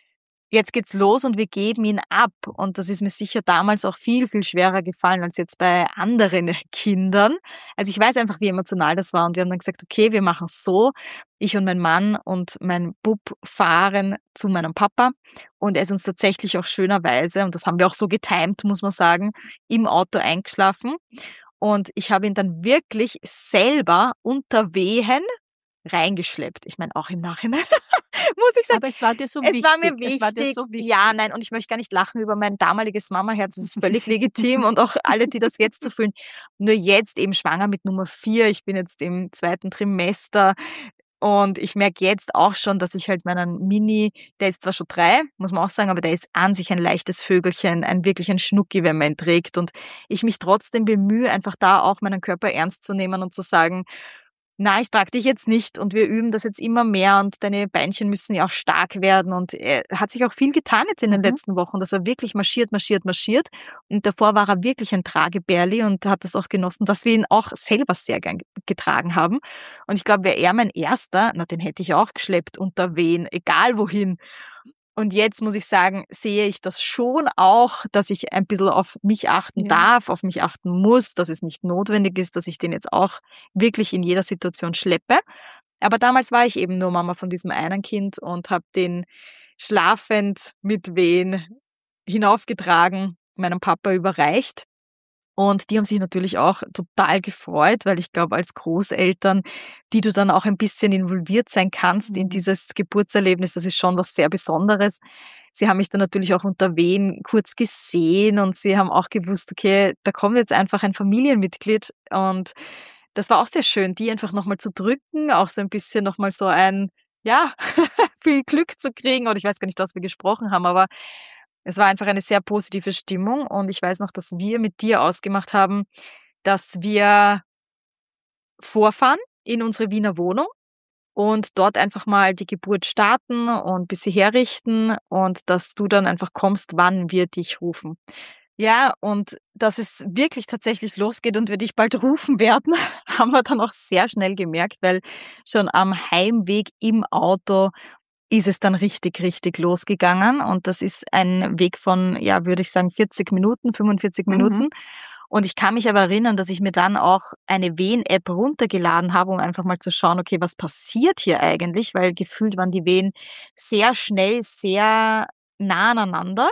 jetzt geht's los und wir geben ihn ab. Und das ist mir sicher damals auch viel, viel schwerer gefallen als jetzt bei anderen Kindern. Also ich weiß einfach, wie emotional das war. Und wir haben dann gesagt, okay, wir machen es so. Ich und mein Mann und mein Bub fahren zu meinem Papa. Und er ist uns tatsächlich auch schönerweise, und das haben wir auch so getimt, muss man sagen, im Auto eingeschlafen. Und ich habe ihn dann wirklich selber unter Wehen reingeschleppt. Ich meine, auch im Nachhinein, muss ich sagen. Aber es war dir so Es wichtig. war mir Es war dir wichtig. so wichtig. Ja, nein, und ich möchte gar nicht lachen über mein damaliges Mamaherz. Das ist völlig legitim und auch alle, die das jetzt so fühlen. Nur jetzt eben schwanger mit Nummer vier. Ich bin jetzt im zweiten Trimester und ich merke jetzt auch schon, dass ich halt meinen Mini, der ist zwar schon drei, muss man auch sagen, aber der ist an sich ein leichtes Vögelchen, ein wirklich ein Schnucki, wenn man ihn trägt. Und ich mich trotzdem bemühe, einfach da auch meinen Körper ernst zu nehmen und zu sagen, na, ich trage dich jetzt nicht und wir üben das jetzt immer mehr und deine Beinchen müssen ja auch stark werden und er hat sich auch viel getan jetzt in den Mhm. letzten Wochen, dass er wirklich marschiert, marschiert, marschiert und davor war er wirklich ein Tragebärli und hat das auch genossen, dass wir ihn auch selber sehr gern getragen haben und ich glaube, wäre er mein Erster, na, den hätte ich auch geschleppt unter Wehen, egal wohin. Und jetzt muss ich sagen, sehe ich das schon auch, dass ich ein bisschen auf mich achten Ja. darf, auf mich achten muss, dass es nicht notwendig ist, dass ich den jetzt auch wirklich in jeder Situation schleppe. Aber damals war ich eben nur Mama von diesem einen Kind und habe den schlafend mit Wehen hinaufgetragen, meinem Papa überreicht. Und die haben sich natürlich auch total gefreut, weil ich glaube, als Großeltern, die du dann auch ein bisschen involviert sein kannst in dieses Geburtserlebnis, das ist schon was sehr Besonderes. Sie haben mich dann natürlich auch unter Wehen kurz gesehen und sie haben auch gewusst, okay, da kommt jetzt einfach ein Familienmitglied und das war auch sehr schön, die einfach nochmal zu drücken, auch so ein bisschen nochmal so ein, ja, viel Glück zu kriegen. Und ich weiß gar nicht, was wir gesprochen haben, aber es war einfach eine sehr positive Stimmung. Und ich weiß noch, dass wir mit dir ausgemacht haben, dass wir vorfahren in unsere Wiener Wohnung und dort einfach mal die Geburt starten und ein bisschen herrichten und dass du dann einfach kommst, wann wir dich rufen. Ja, und dass es wirklich tatsächlich losgeht und wir dich bald rufen werden, haben wir dann auch sehr schnell gemerkt, weil schon am Heimweg im Auto ist es dann richtig, richtig losgegangen. Und das ist ein Weg von, ja, würde ich sagen, vierzig Minuten, fünfundvierzig Minuten. Mhm. Und ich kann mich aber erinnern, dass ich mir dann auch eine Wehen-App runtergeladen habe, um einfach mal zu schauen, okay, was passiert hier eigentlich? Weil gefühlt waren die Wehen sehr schnell, sehr nah aneinander.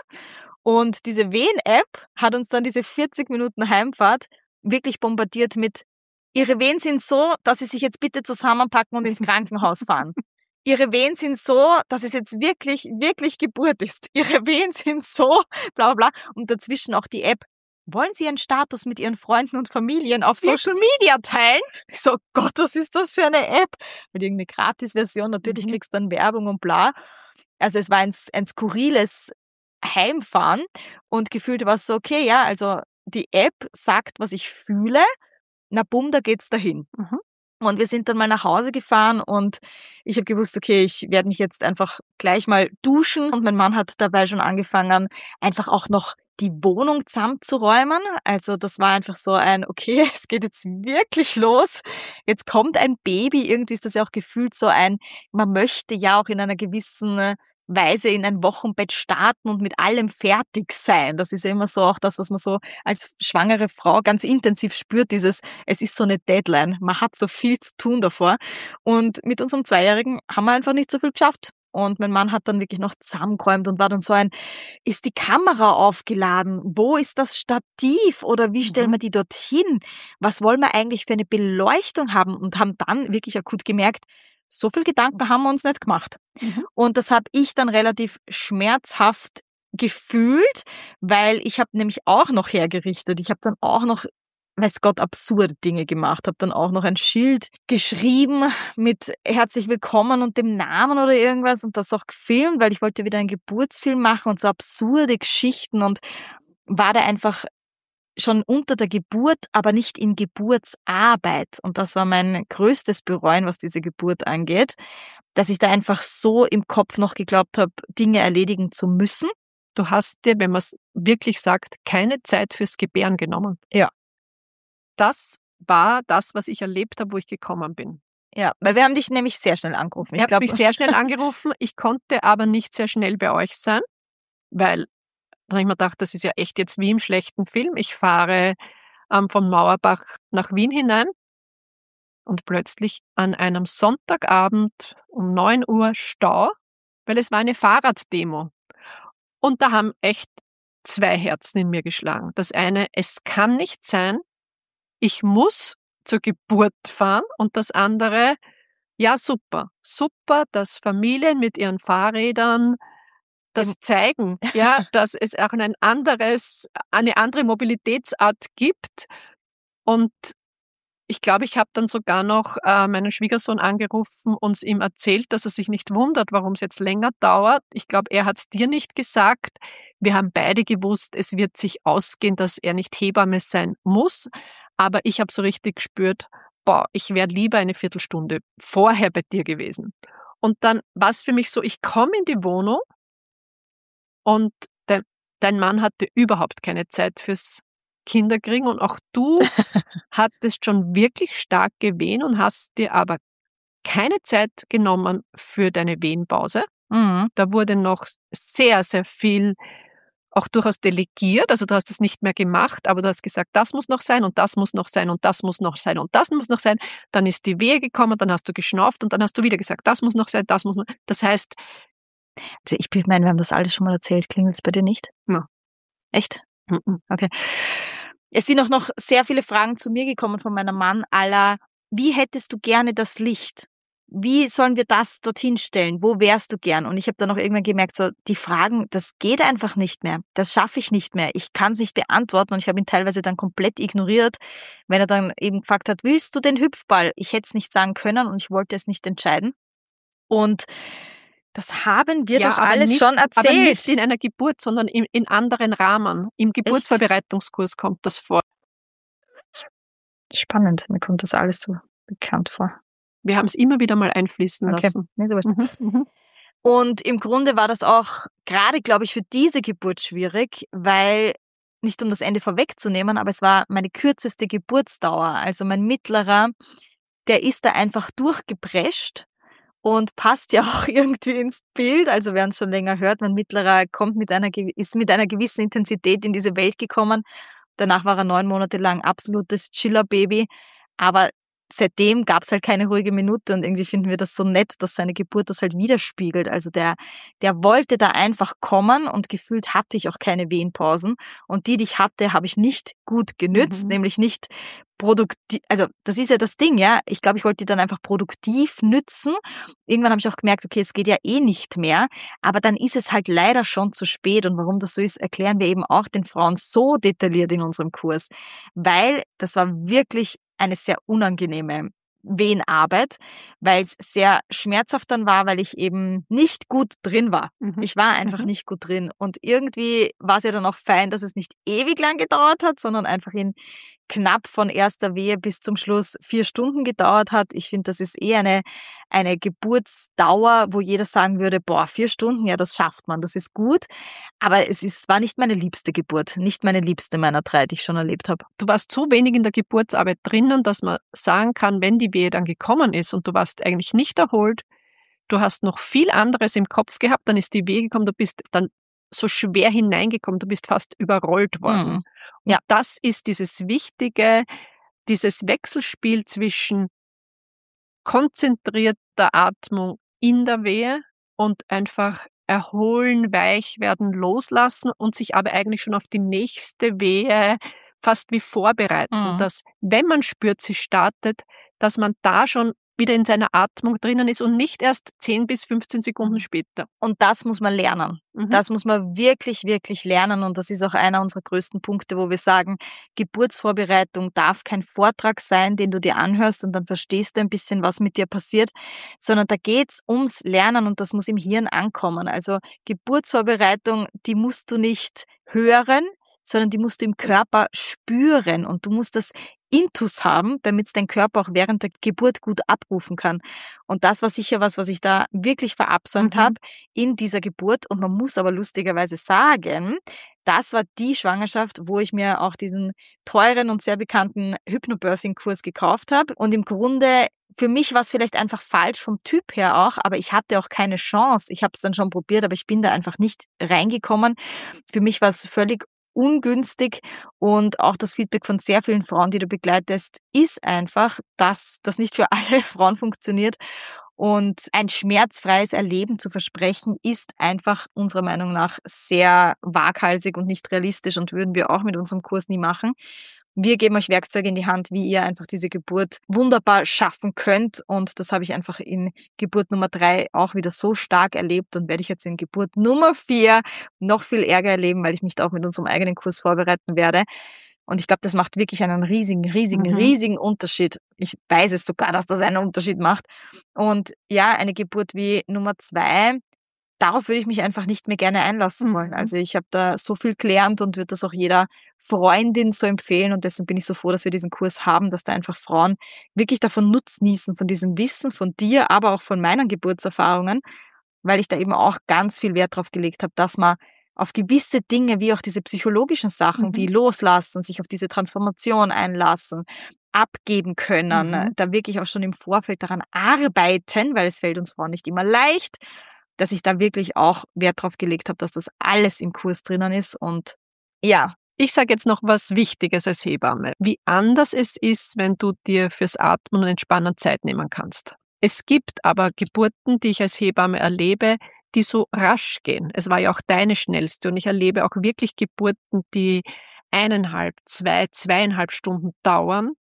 Und diese Wehen-App hat uns dann diese vierzig Minuten Heimfahrt wirklich bombardiert mit: Ihre Wehen sind so, dass Sie sich jetzt bitte zusammenpacken und ins Krankenhaus fahren. Ihre Wehen sind so, dass es jetzt wirklich, wirklich Geburt ist. Ihre Wehen sind so, bla bla. Und dazwischen auch die App: Wollen Sie Ihren Status mit Ihren Freunden und Familien auf Social Media teilen? Ich so, Gott, was ist das für eine App? Mit irgendeine Gratis-Version, natürlich Mhm. kriegst du dann Werbung und bla. Also es war ein, ein skurriles Heimfahren und gefühlt war es so, okay, ja, also die App sagt, was ich fühle, na bumm, da geht's dahin. Mhm. Und wir sind dann mal nach Hause gefahren und ich habe gewusst, okay, ich werde mich jetzt einfach gleich mal duschen und mein Mann hat dabei schon angefangen, einfach auch noch die Wohnung zusammenzuräumen. Also das war einfach so ein, okay, es geht jetzt wirklich los. Jetzt kommt ein Baby, irgendwie ist das ja auch gefühlt so ein, man möchte ja auch in einer gewissen Weise in ein Wochenbett starten und mit allem fertig sein. Das ist ja immer so auch das, was man so als schwangere Frau ganz intensiv spürt, dieses, es ist so eine Deadline. Man hat so viel zu tun davor. Und mit unserem Zweijährigen haben wir einfach nicht so viel geschafft. Und mein Mann hat dann wirklich noch zusammengeräumt und war dann so ein, ist die Kamera aufgeladen? Wo ist das Stativ? Oder wie stellen wir die dorthin? Was wollen wir eigentlich für eine Beleuchtung haben? Und haben dann wirklich akut gemerkt, so viel Gedanken haben wir uns nicht gemacht. Mhm. Und das habe ich dann relativ schmerzhaft gefühlt, weil ich habe nämlich auch noch hergerichtet. Ich habe dann auch noch, weiß Gott, absurde Dinge gemacht. Habe dann auch noch ein Schild geschrieben mit herzlich willkommen und dem Namen oder irgendwas und das auch gefilmt, weil ich wollte wieder einen Geburtsfilm machen und so absurde Geschichten und war da einfach schon unter der Geburt, aber nicht in Geburtsarbeit. Und das war mein größtes Bereuen, was diese Geburt angeht, dass ich da einfach so im Kopf noch geglaubt habe, Dinge erledigen zu müssen. Du hast dir, wenn man es wirklich sagt, keine Zeit fürs Gebären genommen. Ja. Das war das, was ich erlebt habe, wo ich gekommen bin. Ja, weil wir haben dich nämlich sehr schnell angerufen. Ich habe mich sehr schnell angerufen. Ich konnte aber nicht sehr schnell bei euch sein, weil dann habe ich mir gedacht, das ist ja echt jetzt wie im schlechten Film. Ich fahre ähm, von Mauerbach nach Wien hinein und plötzlich an einem Sonntagabend um neun Uhr Stau, weil es war eine Fahrraddemo. Und da haben echt zwei Herzen in mir geschlagen. Das eine, es kann nicht sein, ich muss zur Geburt fahren. Und das andere, ja super, super, dass Familien mit ihren Fahrrädern das zeigen, ja, dass es auch ein anderes, eine andere Mobilitätsart gibt. Und ich glaube, ich habe dann sogar noch äh, meinen Schwiegersohn angerufen und ihm erzählt, dass er sich nicht wundert, warum es jetzt länger dauert. Ich glaube, er hat es dir nicht gesagt. Wir haben beide gewusst, es wird sich ausgehen, dass er nicht Hebamme sein muss. Aber ich habe so richtig gespürt, boah, ich wäre lieber eine Viertelstunde vorher bei dir gewesen. Und dann war es für mich so, ich komme in die Wohnung und de, dein Mann hatte überhaupt keine Zeit fürs Kinderkriegen und auch du hattest schon wirklich stark gewehen und hast dir aber keine Zeit genommen für deine Wehenpause. Mhm. Da wurde noch sehr, sehr viel auch durchaus delegiert. Also du hast es nicht mehr gemacht, aber du hast gesagt, das muss noch sein und das muss noch sein und das muss noch sein und das muss noch sein. Dann ist die Wehe gekommen, dann hast du geschnauft und dann hast du wieder gesagt, das muss noch sein, das muss noch. Das heißt, Also ich meine, wir haben das alles schon mal erzählt. Klingelt es bei dir nicht? Ja. Echt? mhm. Okay. Es sind auch noch sehr viele Fragen zu mir gekommen von meinem Mann, aller, wie hättest du gerne das Licht? Wie sollen wir das dorthin stellen? Wo wärst du gern? Und ich habe dann auch irgendwann gemerkt, so die Fragen, das geht einfach nicht mehr. Das schaffe ich nicht mehr. Ich kann es nicht beantworten und ich habe ihn teilweise dann komplett ignoriert, wenn er dann eben gefragt hat, willst du den Hüpfball? Ich hätte es nicht sagen können und ich wollte es nicht entscheiden. Und das haben wir ja, doch aber alles nicht, schon erzählt. Aber nicht in einer Geburt, sondern in, in anderen Rahmen. Im Geburtsvorbereitungskurs kommt das vor. Spannend, mir kommt das alles so bekannt vor. Wir haben es immer wieder mal einfließen Okay. lassen. Nee, so Mhm, mhm. Und im Grunde war das auch gerade, glaube ich, für diese Geburt schwierig, weil, nicht um das Ende vorwegzunehmen, aber es war meine kürzeste Geburtsdauer. Also mein Mittlerer, der ist da einfach durchgeprescht und passt ja auch irgendwie ins Bild. Also wer uns schon länger hört, mein Mittlerer kommt mit einer, ist mit einer gewissen Intensität in diese Welt gekommen. Danach war er neun Monate lang absolutes Chiller-Baby. Aber seitdem gab es halt keine ruhige Minute und irgendwie finden wir das so nett, dass seine Geburt das halt widerspiegelt. Also der, der wollte da einfach kommen und gefühlt hatte ich auch keine Wehenpausen. Und die, die ich hatte, habe ich nicht gut genützt, Mhm. nämlich nicht produktiv, also das ist ja das Ding, ja. Ich glaube, ich wollte die dann einfach produktiv nützen. Irgendwann habe ich auch gemerkt, okay, es geht ja eh nicht mehr, aber dann ist es halt leider schon zu spät. Und warum das so ist, erklären wir eben auch den Frauen so detailliert in unserem Kurs, weil das war wirklich eine sehr unangenehme Wehenarbeit, weil es sehr schmerzhaft dann war, weil ich eben nicht gut drin war. Mhm. Ich war einfach Mhm. nicht gut drin. Und irgendwie war es ja dann auch fein, dass es nicht ewig lang gedauert hat, sondern einfach in knapp von erster Wehe bis zum Schluss vier Stunden gedauert hat. Ich finde, das ist eh eine, eine Geburtsdauer, wo jeder sagen würde, boah, vier Stunden, ja, das schafft man, das ist gut. Aber es ist, war nicht meine liebste Geburt, nicht meine liebste meiner drei, die ich schon erlebt habe. Du warst so wenig in der Geburtsarbeit drinnen, dass man sagen kann, wenn die Wehe dann gekommen ist und du warst eigentlich nicht erholt, du hast noch viel anderes im Kopf gehabt, dann ist die Wehe gekommen, du bist dann so schwer hineingekommen, du bist fast überrollt worden. Mhm. Und Ja. das ist dieses Wichtige, dieses Wechselspiel zwischen konzentrierter Atmung in der Wehe und einfach erholen, weich werden, loslassen und sich aber eigentlich schon auf die nächste Wehe fast wie vorbereiten, Mhm. dass wenn man spürt, sie startet, dass man da schon wieder in seiner Atmung drinnen ist und nicht erst zehn bis fünfzehn Sekunden später. Und das muss man lernen. Mhm. Das muss man wirklich, wirklich lernen. Und das ist auch einer unserer größten Punkte, wo wir sagen, Geburtsvorbereitung darf kein Vortrag sein, den du dir anhörst und dann verstehst du ein bisschen, was mit dir passiert, sondern da geht's ums Lernen und das muss im Hirn ankommen. Also Geburtsvorbereitung, die musst du nicht hören, sondern die musst du im Körper spüren und du musst das Intus haben, damit dein Körper auch während der Geburt gut abrufen kann. Und das war sicher was, was ich da wirklich verabsäumt Mhm. habe in dieser Geburt. Und man muss aber lustigerweise sagen, das war die Schwangerschaft, wo ich mir auch diesen teuren und sehr bekannten Hypnobirthing-Kurs gekauft habe. Und im Grunde, für mich war es vielleicht einfach falsch vom Typ her auch, aber ich hatte auch keine Chance. Ich habe es dann schon probiert, aber ich bin da einfach nicht reingekommen. Für mich war es völlig ungünstig und auch das Feedback von sehr vielen Frauen, die du begleitest, ist einfach, dass das nicht für alle Frauen funktioniert und ein schmerzfreies Erleben zu versprechen, ist einfach unserer Meinung nach sehr waghalsig und nicht realistisch und würden wir auch mit unserem Kurs nie machen. Wir geben euch Werkzeuge in die Hand, wie ihr einfach diese Geburt wunderbar schaffen könnt und das habe ich einfach in Geburt Nummer drei auch wieder so stark erlebt und werde ich jetzt in Geburt Nummer vier noch viel Ärger erleben, weil ich mich da auch mit unserem eigenen Kurs vorbereiten werde. Und ich glaube, das macht wirklich einen riesigen, riesigen, Mhm. riesigen Unterschied. Ich weiß es sogar, dass das einen Unterschied macht. Und ja, eine Geburt wie Nummer zwei, darauf würde ich mich einfach nicht mehr gerne einlassen wollen. Mhm. Also ich habe da so viel gelernt und würde das auch jeder Freundin so empfehlen und deswegen bin ich so froh, dass wir diesen Kurs haben, dass da einfach Frauen wirklich davon nutznießen, von diesem Wissen, von dir, aber auch von meinen Geburtserfahrungen, weil ich da eben auch ganz viel Wert drauf gelegt habe, dass man auf gewisse Dinge, wie auch diese psychologischen Sachen, Mhm. wie loslassen, sich auf diese Transformation einlassen, abgeben können, Mhm. da wirklich auch schon im Vorfeld daran arbeiten, weil es fällt uns Frauen nicht immer leicht, dass ich da wirklich auch Wert drauf gelegt habe, dass das alles im Kurs drinnen ist. Und ja. Ich sage jetzt noch was Wichtiges als Hebamme. Wie anders es ist, wenn du dir fürs Atmen und Entspannen Zeit nehmen kannst. Es gibt aber Geburten, die ich als Hebamme erlebe, die so rasch gehen. Es war ja auch deine schnellste und ich erlebe auch wirklich Geburten, die eineinhalb, zwei, zweieinhalb Stunden dauern,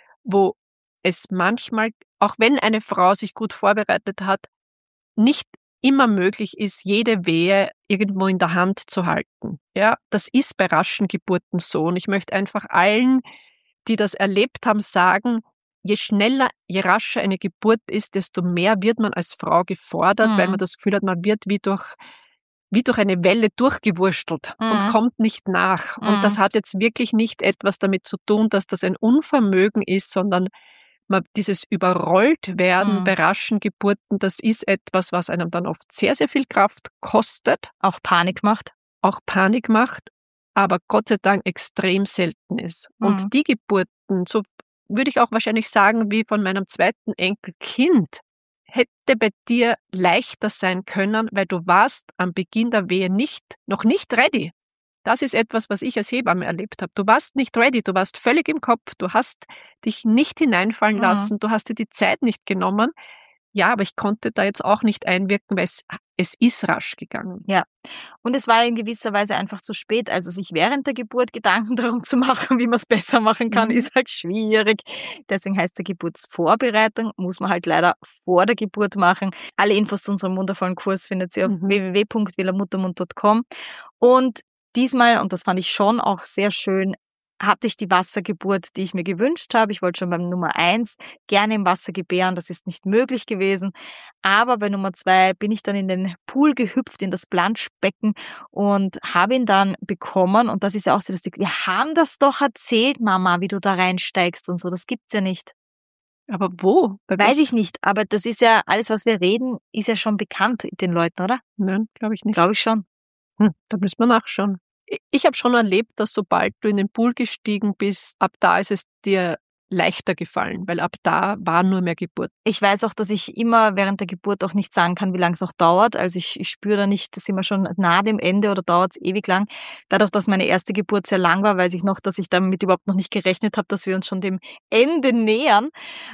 wo es manchmal, auch wenn eine Frau sich gut vorbereitet hat, nicht immer möglich ist, jede Wehe irgendwo in der Hand zu halten. Ja, das ist bei raschen Geburten so. Und ich möchte einfach allen, die das erlebt haben, sagen, je schneller, je rascher eine Geburt ist, desto mehr wird man als Frau gefordert, mhm. weil man das Gefühl hat, man wird wie durch, wie durch eine Welle durchgewurstelt mhm. und kommt nicht nach. Mhm. Und das hat jetzt wirklich nicht etwas damit zu tun, dass das ein Unvermögen ist, sondern man, dieses Überrolltwerden mhm. bei raschen Geburten, das ist etwas, was einem dann oft sehr, sehr viel Kraft kostet. Auch Panik macht. Auch Panik macht, aber Gott sei Dank extrem selten ist. Mhm. Und die Geburten, so würde ich auch wahrscheinlich sagen, wie von meinem zweiten Enkelkind, hätte bei dir leichter sein können, weil du warst am Beginn der Wehe nicht, noch nicht ready. Das ist etwas, was ich als Hebamme erlebt habe. Du warst nicht ready, du warst völlig im Kopf, du hast dich nicht hineinfallen Mhm. lassen, du hast dir die Zeit nicht genommen. Ja, aber ich konnte da jetzt auch nicht einwirken, weil es, es ist rasch gegangen. Ja, und es war in gewisser Weise einfach zu spät. Also sich während der Geburt Gedanken darum zu machen, wie man es besser machen kann, Mhm. ist halt schwierig. Deswegen heißt der Geburtsvorbereitung, muss man halt leider vor der Geburt machen. Alle Infos zu unserem wundervollen Kurs findet ihr auf Mhm. w w w punkt villa muttermund punkt com. Und diesmal, und das fand ich schon auch sehr schön, hatte ich die Wassergeburt, die ich mir gewünscht habe. Ich wollte schon beim Nummer eins gerne im Wasser gebären, das ist nicht möglich gewesen. Aber bei Nummer zwei bin ich dann in den Pool gehüpft, in das Planschbecken und habe ihn dann bekommen. Und das ist ja auch sehr lustig. Wir haben das doch erzählt, Mama, wie du da reinsteigst und so. Das gibt's ja nicht. Aber wo? Bei Weiß welchem? ich nicht, aber das ist ja, alles, was wir reden, ist ja schon bekannt den Leuten, oder? Nein, glaube ich nicht. Glaube ich schon. Hm, da müssen wir nachschauen. Ich- Ich habe schon erlebt, dass sobald du in den Pool gestiegen bist, ab da ist es dir leichter gefallen, weil ab da war nur mehr Geburt. Ich weiß auch, dass ich immer während der Geburt auch nicht sagen kann, wie lange es noch dauert. Also ich, ich spüre da nicht, sind wir schon nahe dem Ende oder dauert es ewig lang. Dadurch, dass meine erste Geburt sehr lang war, weiß ich noch, dass ich damit überhaupt noch nicht gerechnet habe, dass wir uns schon dem Ende nähern.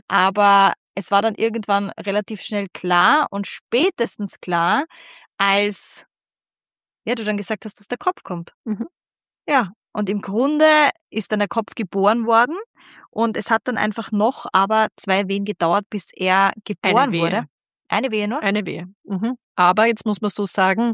Aber es war dann irgendwann relativ schnell klar und spätestens klar, als ja, du dann gesagt hast, dass der Kopf kommt. Mhm. Ja, und im Grunde ist dann der Kopf geboren worden und es hat dann einfach noch aber zwei Wehen gedauert, bis er geboren Wehe. wurde. Eine Wehe nur? Eine Wehe. Mhm. Aber jetzt muss man so sagen,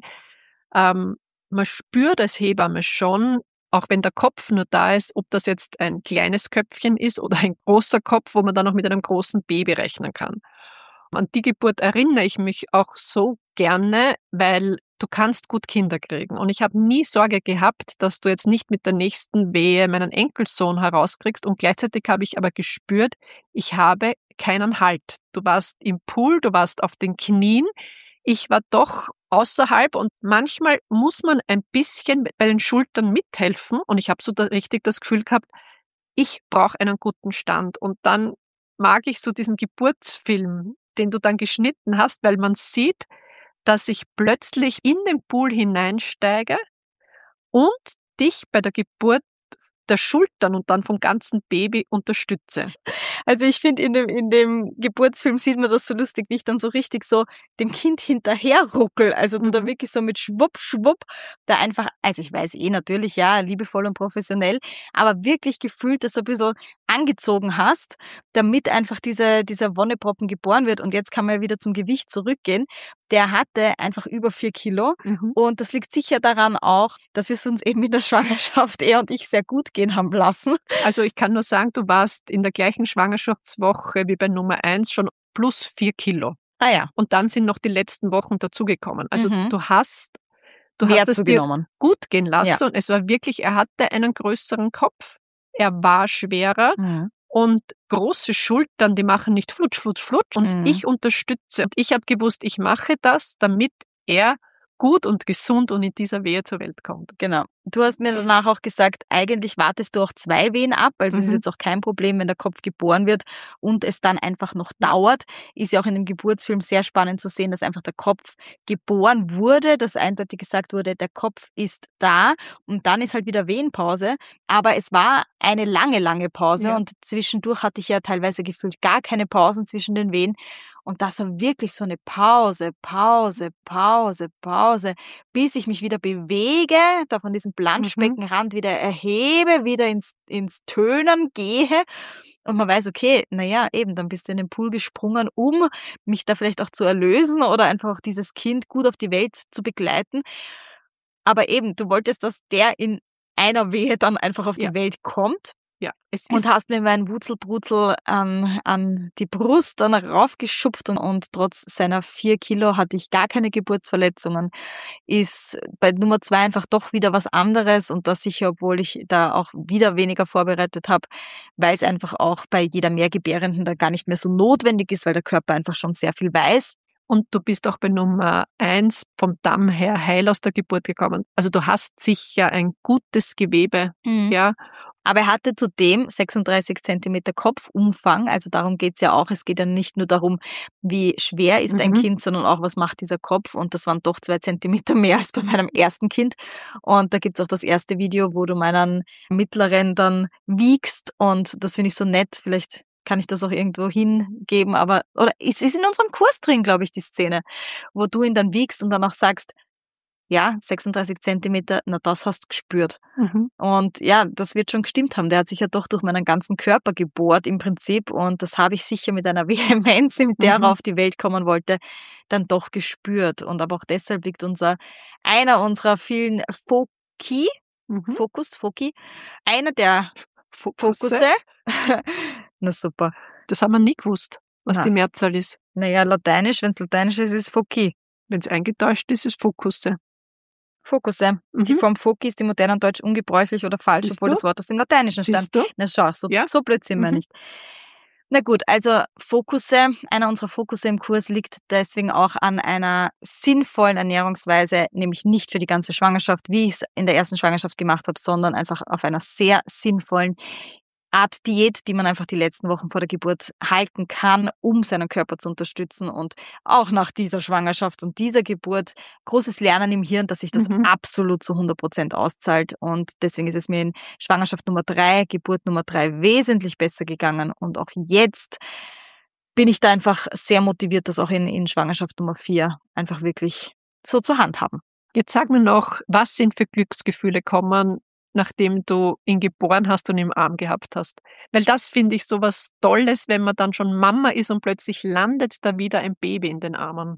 ähm, man spürt als Hebamme schon, auch wenn der Kopf nur da ist, ob das jetzt ein kleines Köpfchen ist oder ein großer Kopf, wo man dann noch mit einem großen Baby rechnen kann. An die Geburt erinnere ich mich auch so gerne, weil du kannst gut Kinder kriegen. Und ich habe nie Sorge gehabt, dass du jetzt nicht mit der nächsten Wehe meinen Enkelsohn herauskriegst. Und gleichzeitig habe ich aber gespürt, ich habe keinen Halt. Du warst im Pool, du warst auf den Knien. Ich war doch außerhalb und manchmal muss man ein bisschen bei den Schultern mithelfen. Und ich habe so da richtig das Gefühl gehabt, ich brauche einen guten Stand. Und dann mag ich so diesen Geburtsfilm, den du dann geschnitten hast, weil man sieht, dass ich plötzlich in den Pool hineinsteige und dich bei der Geburt der Schultern und dann vom ganzen Baby unterstütze. Also ich finde, in dem, in dem Geburtsfilm sieht man das so lustig, wie ich dann so richtig so dem Kind hinterher ruckel. Also du Mhm. da wirklich so mit Schwupp, Schwupp, da einfach, also ich weiß eh natürlich, ja, liebevoll und professionell, aber wirklich gefühlt das so ein bisschen angezogen hast, damit einfach diese, dieser Wonneproppen geboren wird. Und jetzt kann man ja wieder zum Gewicht zurückgehen. Der hatte einfach über vier Kilo. Mhm. Und das liegt sicher daran auch, dass wir es uns eben in der Schwangerschaft, er und ich, sehr gut gehen haben lassen. Also ich kann nur sagen, du warst in der gleichen Schwangerschaftswoche wie bei Nummer eins schon plus vier Kilo. Ah ja. Und dann sind noch die letzten Wochen dazugekommen. Also Mhm. du hast, du Mehr hast es dir zugenommen. gut gehen lassen. Ja. Und es war wirklich, er hatte einen größeren Kopf. Er war schwerer. Mhm. Und große Schultern, die machen nicht flutsch, flutsch, flutsch. Und Mhm. ich unterstütze. Und ich habe gewusst, ich mache das, damit er gut und gesund und in dieser Wehe zur Welt kommt. Genau. Du hast mir danach auch gesagt, eigentlich wartest du auch zwei Wehen ab. Also es ist Mhm. jetzt auch kein Problem, wenn der Kopf geboren wird und es dann einfach noch dauert. Ist ja auch in dem Geburtsfilm sehr spannend zu sehen, dass einfach der Kopf geboren wurde, dass eindeutig gesagt wurde, der Kopf ist da und dann ist halt wieder Wehenpause. Aber es war eine lange, lange Pause Ja. und zwischendurch hatte ich ja teilweise gefühlt gar keine Pausen zwischen den Wehen. Und das war wirklich so eine Pause, Pause, Pause, Pause, bis ich mich wieder bewege, da von diesem Planschbeckenrand wieder erhebe, wieder ins, ins Tönen gehe und man weiß, okay, naja, eben, dann bist du in den Pool gesprungen, um mich da vielleicht auch zu erlösen oder einfach auch dieses Kind gut auf die Welt zu begleiten. Aber eben, du wolltest, dass der in einer Wehe dann einfach auf Ja. die Welt kommt. Ja, es Und ist hast mir meinen Wutzelbrutzel an, an die Brust dann raufgeschupft und, und trotz seiner vier Kilo hatte ich gar keine Geburtsverletzungen. Ist bei Nummer zwei einfach doch wieder was anderes und das sicher, obwohl ich da auch wieder weniger vorbereitet habe, weil es einfach auch bei jeder Mehrgebärenden da gar nicht mehr so notwendig ist, weil der Körper einfach schon sehr viel weiß. Und du bist auch bei Nummer eins vom Damm her heil aus der Geburt gekommen. Also du hast sicher ein gutes Gewebe, Mhm. ja. Aber er hatte zudem sechsunddreißig Zentimeter Kopfumfang, also darum geht's ja auch. Es geht ja nicht nur darum, wie schwer ist ein Mhm. Kind, sondern auch, was macht dieser Kopf. Und das waren doch zwei Zentimeter mehr als bei meinem ersten Kind. Und da gibt's auch das erste Video, wo du meinen Mittleren dann wiegst. Und das finde ich so nett. Vielleicht kann ich das auch irgendwo hingeben. Aber oder es ist in unserem Kurs drin, glaube ich, die Szene, wo du ihn dann wiegst und dann auch sagst, ja, sechsunddreißig Zentimeter, na das hast du gespürt. Mhm. Und ja, das wird schon gestimmt haben. Der hat sich ja doch durch meinen ganzen Körper gebohrt im Prinzip und das habe ich sicher mit einer Vehemenz, mit der Mhm. er auf die Welt kommen wollte, dann doch gespürt. Und aber auch deshalb liegt unser, einer unserer vielen Foki, Mhm. Fokus, Foki, einer der Fokusse. Fokusse. Na super. Das haben wir nie gewusst, was Na. die Mehrzahl ist. Naja, Lateinisch, wenn es Lateinisch ist, ist Foki. Wenn es eingetäuscht ist, ist Fokusse. Fokusse. Die Mhm. Form Foki ist im modernen Deutsch ungebräuchlich oder falsch, Siehst obwohl du? das Wort aus dem Lateinischen stammt. Siehst du? Na schau, so, Ja. so blöd sind wir Mhm. nicht. Na gut, also Fokusse, einer unserer Fokusse im Kurs liegt deswegen auch an einer sinnvollen Ernährungsweise, nämlich nicht für die ganze Schwangerschaft, wie ich es in der ersten Schwangerschaft gemacht habe, sondern einfach auf einer sehr sinnvollen Art Diät, die man einfach die letzten Wochen vor der Geburt halten kann, um seinen Körper zu unterstützen und auch nach dieser Schwangerschaft und dieser Geburt großes Lernen im Hirn, dass sich das Mhm. absolut zu hundert Prozent auszahlt und deswegen ist es mir in Schwangerschaft Nummer drei, Geburt Nummer drei wesentlich besser gegangen und auch jetzt bin ich da einfach sehr motiviert, das auch in, in Schwangerschaft Nummer vier einfach wirklich so zur Hand haben. Jetzt sag mir noch, was sind für Glücksgefühle kommen, nachdem du ihn geboren hast und im Arm gehabt hast? Weil das finde ich so was Tolles, wenn man dann schon Mama ist und plötzlich landet da wieder ein Baby in den Armen.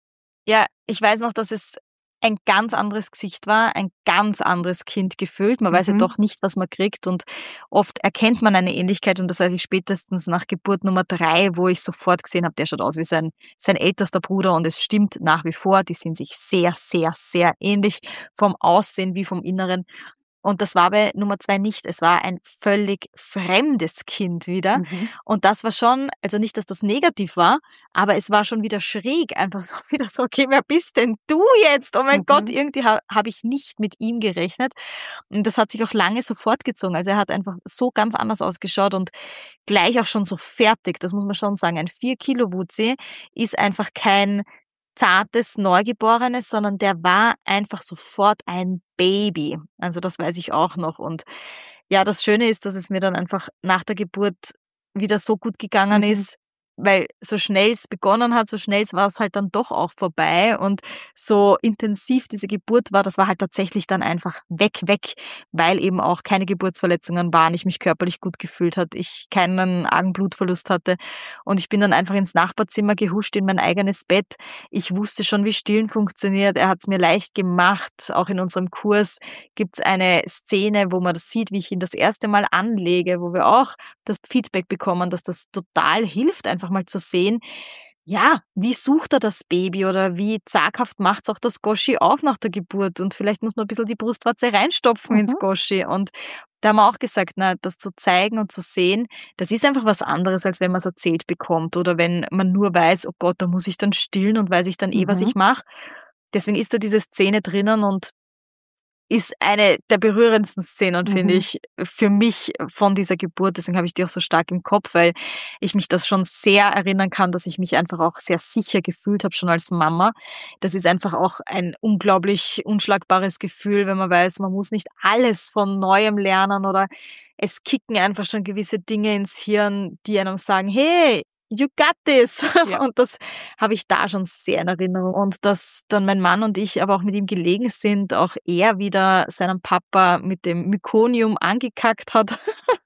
Ja, ich weiß noch, dass es ein ganz anderes Gesicht war, ein ganz anderes Kind gefühlt. Man weiß ja Mhm. doch nicht, was man kriegt und oft erkennt man eine Ähnlichkeit und das weiß ich spätestens nach Geburt Nummer drei, wo ich sofort gesehen habe, der schaut aus wie sein, sein ältester Bruder und es stimmt nach wie vor, die sind sich sehr, sehr, sehr ähnlich vom Aussehen wie vom Inneren. Und das war bei Nummer zwei nicht. Es war ein völlig fremdes Kind wieder. Mhm. Und das war schon, also nicht, dass das negativ war, aber es war schon wieder schräg. Einfach so wieder so, okay, wer bist denn du jetzt? Oh mein Mhm. Gott, irgendwie ha- habe ich nicht mit ihm gerechnet. Und das hat sich auch lange so fortgezogen. Also er hat einfach so ganz anders ausgeschaut und gleich auch schon so fertig. Das muss man schon sagen. Ein vier Kilo Wutzi ist einfach kein zartes Neugeborenes, sondern der war einfach sofort ein Baby. Also das weiß ich auch noch. Und ja, das Schöne ist, dass es mir dann einfach nach der Geburt wieder so gut gegangen Mhm. ist, weil so schnell es begonnen hat, so schnell war es halt dann doch auch vorbei und so intensiv diese Geburt war, das war halt tatsächlich dann einfach weg, weg, weil eben auch keine Geburtsverletzungen waren, ich mich körperlich gut gefühlt hat, ich keinen argen Blutverlust hatte und ich bin dann einfach ins Nachbarzimmer gehuscht in mein eigenes Bett. Ich wusste schon, wie Stillen funktioniert, er hat es mir leicht gemacht, auch in unserem Kurs gibt es eine Szene, wo man das sieht, wie ich ihn das erste Mal anlege, wo wir auch das Feedback bekommen, dass das total hilft, einfach mal zu sehen, ja, wie sucht er das Baby oder wie zaghaft macht's auch das Goschi auf nach der Geburt und vielleicht muss man ein bisschen die Brustwarze reinstopfen Mhm. ins Goschi und da haben wir auch gesagt, na, das zu zeigen und zu sehen, das ist einfach was anderes, als wenn man es erzählt bekommt oder wenn man nur weiß, oh Gott, da muss ich dann stillen und weiß ich dann eh, was Mhm. ich mache. Deswegen ist da diese Szene drinnen und ist eine der berührendsten Szenen, mhm. finde ich, für mich von dieser Geburt. Deswegen habe ich die auch so stark im Kopf, weil ich mich das schon sehr erinnern kann, dass ich mich einfach auch sehr sicher gefühlt habe, schon als Mama. Das ist einfach auch ein unglaublich unschlagbares Gefühl, wenn man weiß, man muss nicht alles von Neuem lernen oder es kicken einfach schon gewisse Dinge ins Hirn, die einem sagen, hey, you got this. Ja. Und das habe ich da schon sehr in Erinnerung. Und dass dann mein Mann und ich aber auch mit ihm gelegen sind, auch er wieder seinen Papa mit dem Mykonium angekackt hat.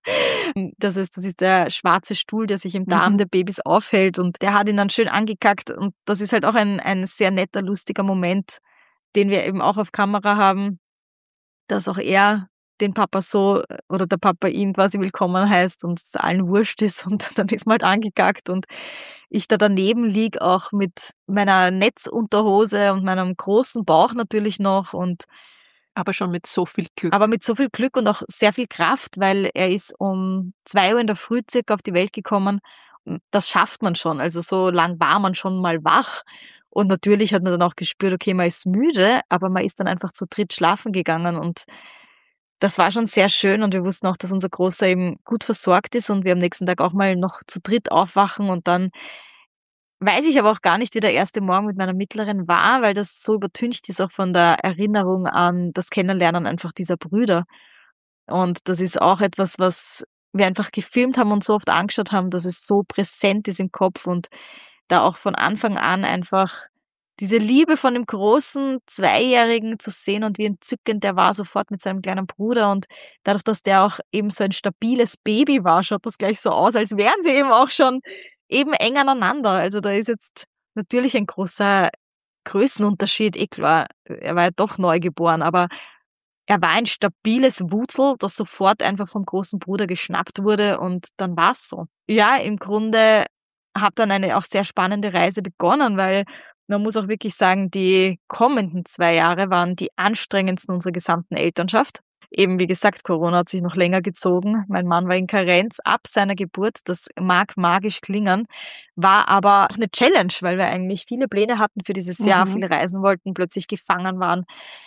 Das ist, das ist der schwarze Stuhl, der sich im Darm mhm. der Babys aufhält und der hat ihn dann schön angekackt. Und das ist halt auch ein, ein sehr netter, lustiger Moment, den wir eben auch auf Kamera haben, dass auch er den Papa so oder der Papa ihn quasi willkommen heißt und es allen wurscht ist und dann ist man halt angekackt und ich da daneben lieg auch mit meiner Netzunterhose und meinem großen Bauch natürlich noch und aber schon mit so viel Glück. Aber mit so viel Glück und auch sehr viel Kraft, weil er ist um zwei Uhr in der Früh circa auf die Welt gekommen. Das schafft man schon, also so lang war man schon mal wach und natürlich hat man dann auch gespürt, okay, man ist müde, aber man ist dann einfach zu dritt schlafen gegangen und das war schon sehr schön und wir wussten auch, dass unser Großer eben gut versorgt ist und wir am nächsten Tag auch mal noch zu dritt aufwachen und dann weiß ich aber auch gar nicht, wie der erste Morgen mit meiner Mittleren war, weil das so übertüncht ist auch von der Erinnerung an das Kennenlernen einfach dieser Brüder. Und das ist auch etwas, was wir einfach gefilmt haben und so oft angeschaut haben, dass es so präsent ist im Kopf und da auch von Anfang an einfach diese Liebe von dem großen Zweijährigen zu sehen und wie entzückend der war sofort mit seinem kleinen Bruder und dadurch, dass der auch eben so ein stabiles Baby war, schaut das gleich so aus, als wären sie eben auch schon eben eng aneinander. Also da ist jetzt natürlich ein großer Größenunterschied. Eh klar, er war ja doch neu geboren, aber er war ein stabiles Wutzel, das sofort einfach vom großen Bruder geschnappt wurde und dann war's so. Ja, im Grunde hat dann eine auch sehr spannende Reise begonnen, weil man muss auch wirklich sagen, die kommenden zwei Jahre waren die anstrengendsten unserer gesamten Elternschaft. Eben wie gesagt, Corona hat sich noch länger gezogen. Mein Mann war in Karenz ab seiner Geburt. Das mag magisch klingen, war aber auch eine Challenge, weil wir eigentlich viele Pläne hatten für dieses Jahr, mhm. viele reisen wollten, plötzlich gefangen waren.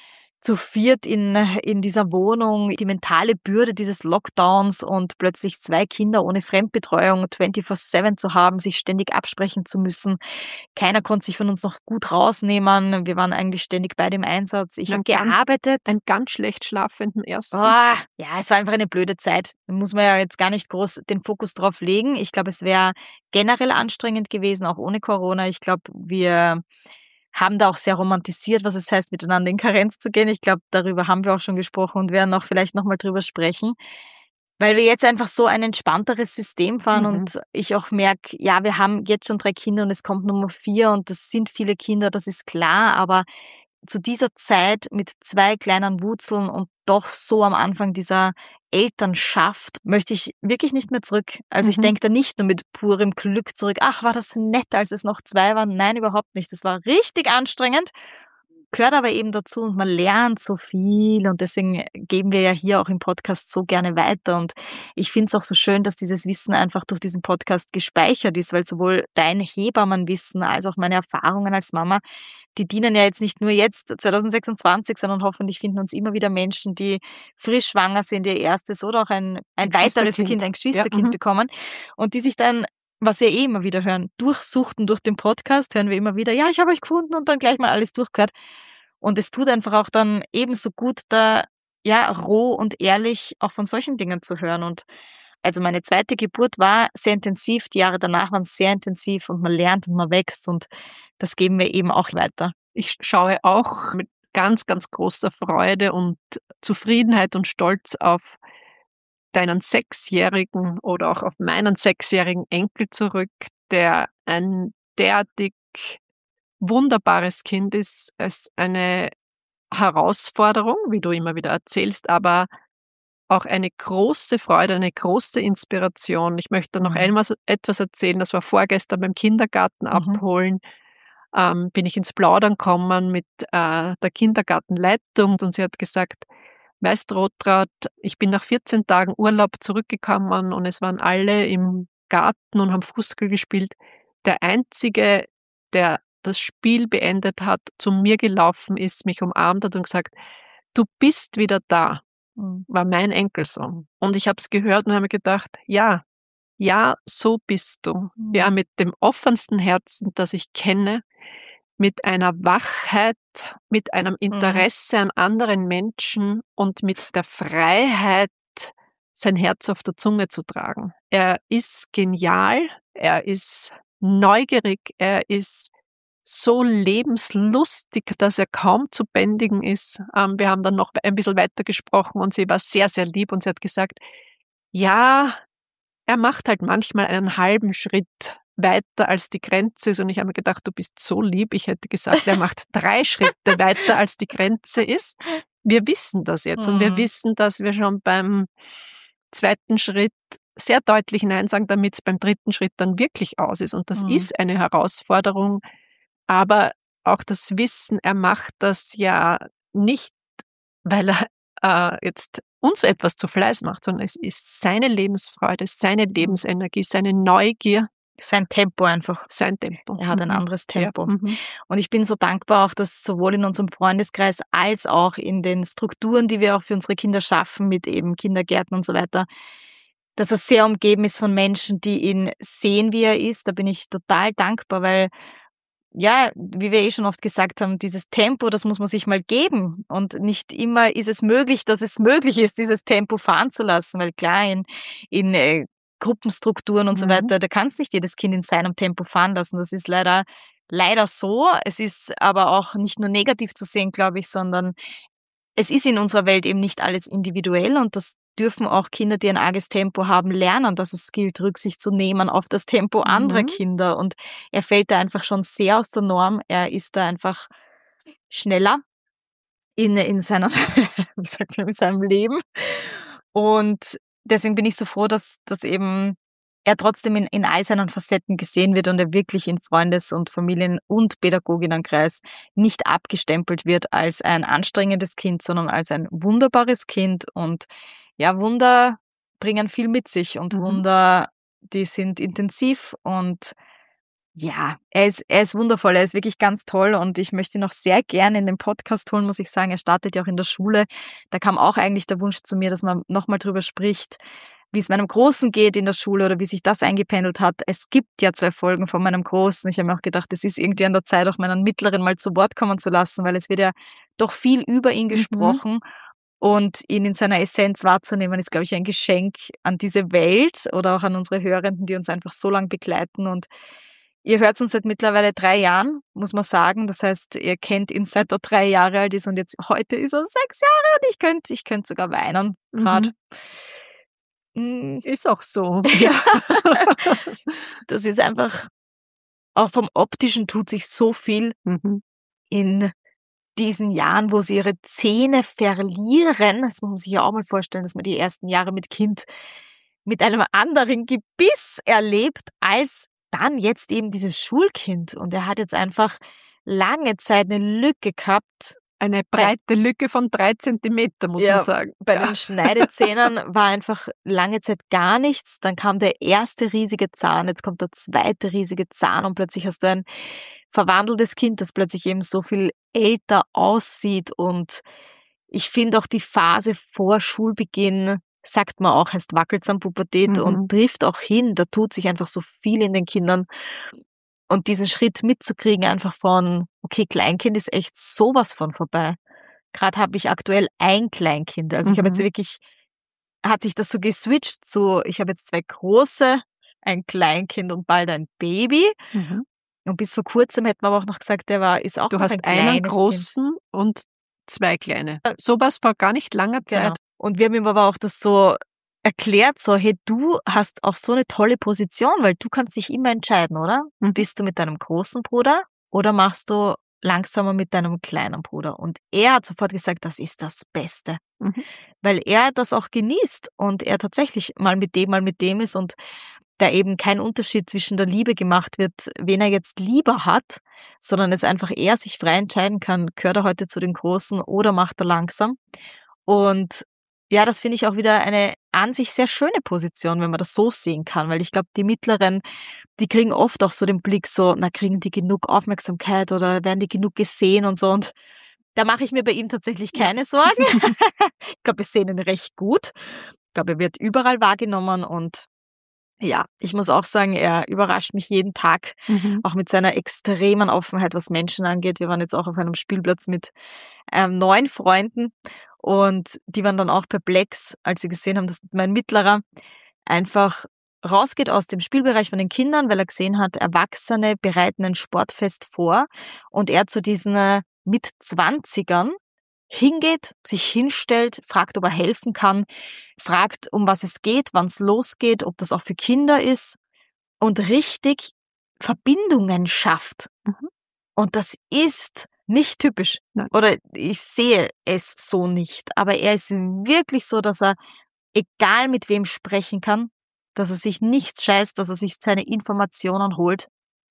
Zu viert in, in dieser Wohnung, die mentale Bürde dieses Lockdowns und plötzlich zwei Kinder ohne Fremdbetreuung vierundzwanzig sieben zu haben, sich ständig absprechen zu müssen. Keiner konnte sich von uns noch gut rausnehmen. Wir waren eigentlich ständig bei dem Einsatz. Ich habe gearbeitet. Einen ganz schlecht schlafenden ersten. Oh, ja, es war einfach eine blöde Zeit. Da muss man ja jetzt gar nicht groß den Fokus drauf legen. Ich glaube, es wäre generell anstrengend gewesen, auch ohne Corona. Ich glaube, wir haben da auch sehr romantisiert, was es heißt, miteinander in Karenz zu gehen. Ich glaube, darüber haben wir auch schon gesprochen und werden auch vielleicht nochmal drüber sprechen, weil wir jetzt einfach so ein entspannteres System fahren mhm. und ich auch merke, ja, wir haben jetzt schon drei Kinder und es kommt Nummer vier und das sind viele Kinder, das ist klar, aber zu dieser Zeit mit zwei kleinen Wurzeln und doch so am Anfang dieser Elternschaft möchte ich wirklich nicht mehr zurück. Also mhm. ich denke da nicht nur mit purem Glück zurück, ach, war das nett, als es noch zwei waren. Nein, überhaupt nicht. Das war richtig anstrengend, gehört aber eben dazu und man lernt so viel und deswegen geben wir ja hier auch im Podcast so gerne weiter und ich finde es auch so schön, dass dieses Wissen einfach durch diesen Podcast gespeichert ist, weil sowohl dein Hebammenwissen als auch meine Erfahrungen als Mama, die dienen ja jetzt nicht nur jetzt zwanzig sechsundzwanzig, sondern hoffentlich finden uns immer wieder Menschen, die frisch schwanger sind, ihr erstes oder auch ein, ein, ein weiteres Kind, ein Geschwisterkind ja, bekommen und die sich dann, was wir eh immer wieder hören, durchsuchten durch den Podcast, hören wir immer wieder, ja, ich habe euch gefunden und dann gleich mal alles durchgehört. Und es tut einfach auch dann ebenso gut, da ja roh und ehrlich auch von solchen Dingen zu hören. Und also meine zweite Geburt war sehr intensiv, die Jahre danach waren sehr intensiv und man lernt und man wächst und das geben wir eben auch weiter. Ich schaue auch mit ganz, ganz großer Freude und Zufriedenheit und Stolz auf deinen sechsjährigen oder auch auf meinen sechsjährigen Enkel zurück, der ein derartig wunderbares Kind ist, es eine Herausforderung, wie du immer wieder erzählst, aber auch eine große Freude, eine große Inspiration. Ich möchte noch mhm. einmal etwas erzählen, das war vorgestern beim Kindergarten mhm. abholen, ähm, bin ich ins Plaudern gekommen mit äh, der Kindergartenleitung und sie hat gesagt, weißt Rotraud, ich bin nach vierzehn Tagen Urlaub zurückgekommen und es waren alle im Garten und haben Fußball gespielt. Der Einzige, der das Spiel beendet hat, zu mir gelaufen ist, mich umarmt hat und gesagt, du bist wieder da, mhm. war mein Enkelsohn. Und ich habe es gehört und habe mir gedacht, ja, ja, so bist du. Mhm. Ja, mit dem offensten Herzen, das ich kenne, mit einer Wachheit, mit einem Interesse mhm. an anderen Menschen und mit der Freiheit, sein Herz auf der Zunge zu tragen. Er ist genial, er ist neugierig, er ist so lebenslustig, dass er kaum zu bändigen ist. Ähm, wir haben dann noch ein bisschen weiter gesprochen und sie war sehr, sehr lieb und sie hat gesagt, ja, er macht halt manchmal einen halben Schritt weiter als die Grenze ist. Und ich habe mir gedacht, du bist so lieb. Ich hätte gesagt, er macht drei Schritte weiter als die Grenze ist. Wir wissen das jetzt mhm. und wir wissen, dass wir schon beim zweiten Schritt sehr deutlich Nein sagen, damit es beim dritten Schritt dann wirklich aus ist. Und das mhm. ist eine Herausforderung. Aber auch das Wissen, er macht das ja nicht, weil er äh, jetzt uns etwas zu Fleiß macht, sondern es ist seine Lebensfreude, seine Lebensenergie, seine Neugier. Sein Tempo einfach. Sein Tempo. Er hat mhm. ein anderes Tempo. Ja. Mhm. Und ich bin so dankbar auch, dass sowohl in unserem Freundeskreis als auch in den Strukturen, die wir auch für unsere Kinder schaffen, mit eben Kindergärten und so weiter, dass er sehr umgeben ist von Menschen, die ihn sehen, wie er ist. Da bin ich total dankbar, weil ja, wie wir eh schon oft gesagt haben, dieses Tempo, das muss man sich mal geben. Und nicht immer ist es möglich, dass es möglich ist, dieses Tempo fahren zu lassen. Weil klar, in, in äh, Gruppenstrukturen und mhm. so weiter, da kannst nicht jedes Kind in seinem Tempo fahren lassen. Das ist leider, leider so. Es ist aber auch nicht nur negativ zu sehen, glaube ich, sondern es ist in unserer Welt eben nicht alles individuell und das dürfen auch Kinder, die ein arges Tempo haben, lernen, dass es gilt, Rücksicht zu nehmen auf das Tempo anderer mhm. Kinder. Und er fällt da einfach schon sehr aus der Norm. Er ist da einfach schneller in, in, seiner, wie sagt man, in seinem Leben. Und deswegen bin ich so froh, dass, dass eben er trotzdem in, in all seinen Facetten gesehen wird und er wirklich in Freundes- und Familien- und Pädagoginnenkreis nicht abgestempelt wird als ein anstrengendes Kind, sondern als ein wunderbares Kind. Und ja, Wunder bringen viel mit sich und mhm. Wunder, die sind intensiv und ja, er ist, er ist wundervoll, er ist wirklich ganz toll und ich möchte ihn noch sehr gerne in den Podcast holen, muss ich sagen. Er startet ja auch in der Schule. Da kam auch eigentlich der Wunsch zu mir, dass man nochmal drüber spricht, wie es meinem Großen geht in der Schule oder wie sich das eingependelt hat. Es gibt ja zwei Folgen von meinem Großen. Ich habe mir auch gedacht, es ist irgendwie an der Zeit, auch meinen Mittleren mal zu Wort kommen zu lassen, weil es wird ja doch viel über ihn gesprochen. Mhm. Und ihn in seiner Essenz wahrzunehmen, ist, glaube ich, ein Geschenk an diese Welt oder auch an unsere Hörenden, die uns einfach so lange begleiten. Und ihr hört uns seit mittlerweile drei Jahren, muss man sagen. Das heißt, ihr kennt ihn seit er drei Jahre alt ist und jetzt heute ist er sechs Jahre und ich könnte ich könnte sogar weinen gerade. Mhm. Ist auch so. Ja. Das ist einfach, auch vom Optischen tut sich so viel mhm. in diesen Jahren, wo sie ihre Zähne verlieren. Das muss man sich ja auch mal vorstellen, dass man die ersten Jahre mit Kind mit einem anderen Gebiss erlebt, als dann jetzt eben dieses Schulkind. Und er hat jetzt einfach lange Zeit eine Lücke gehabt. Eine breite Lücke von drei Zentimeter, muss ja, man sagen. Bei ja. den Schneidezähnen war einfach lange Zeit gar nichts. Dann kam der erste riesige Zahn, jetzt kommt der zweite riesige Zahn und plötzlich hast du ein verwandeltes Kind, das plötzlich eben so viel älter aussieht. Und ich finde auch die Phase vor Schulbeginn, sagt man auch, heißt Wackelzahnpubertät mhm. und trifft auch hin. Da tut sich einfach so viel in den Kindern. Und diesen Schritt mitzukriegen, einfach von, okay, Kleinkind ist echt sowas von vorbei. Gerade habe ich aktuell ein Kleinkind. Also mhm. ich habe jetzt wirklich, hat sich das so geswitcht zu, ich habe jetzt zwei große, ein Kleinkind und bald ein Baby. Mhm. Und bis vor kurzem hätten wir aber auch noch gesagt, der war, ist auch du noch hast ein kleines einen großen Kind. Und zwei kleine. Sowas vor gar nicht langer Zeit. Genau. Und wir haben ihm aber auch das so erklärt, so, hey, du hast auch so eine tolle Position, weil du kannst dich immer entscheiden, oder? Mhm. Bist du mit deinem großen Bruder oder machst du langsamer mit deinem kleinen Bruder? Und er hat sofort gesagt, das ist das Beste. Mhm. Weil er das auch genießt und er tatsächlich mal mit dem, mal mit dem ist und da eben kein Unterschied zwischen der Liebe gemacht wird, wen er jetzt lieber hat, sondern es einfach er sich frei entscheiden kann, gehört er heute zu den Großen oder macht er langsam. Und ja, das finde ich auch wieder eine an sich sehr schöne Position, wenn man das so sehen kann, weil ich glaube, die Mittleren, die kriegen oft auch so den Blick so, na, kriegen die genug Aufmerksamkeit oder werden die genug gesehen und so, und da mache ich mir bei ihm tatsächlich keine Sorgen. Ich glaube, wir sehen ihn recht gut. Ich glaube, er wird überall wahrgenommen und ja, ich muss auch sagen, er überrascht mich jeden Tag, mhm. auch mit seiner extremen Offenheit, was Menschen angeht. Wir waren jetzt auch auf einem Spielplatz mit ähm, neun Freunden und die waren dann auch perplex, als sie gesehen haben, dass mein Mittlerer einfach rausgeht aus dem Spielbereich von den Kindern, weil er gesehen hat, Erwachsene bereiten ein Sportfest vor und er zu diesen äh, Mitzwanzigern hingeht, sich hinstellt, fragt, ob er helfen kann, fragt, um was es geht, wann es losgeht, ob das auch für Kinder ist und richtig Verbindungen schafft. Mhm. Und das ist nicht typisch. Nein. Oder ich sehe es so nicht. Aber er ist wirklich so, dass er, egal mit wem sprechen kann, dass er sich nichts scheißt, dass er sich seine Informationen holt.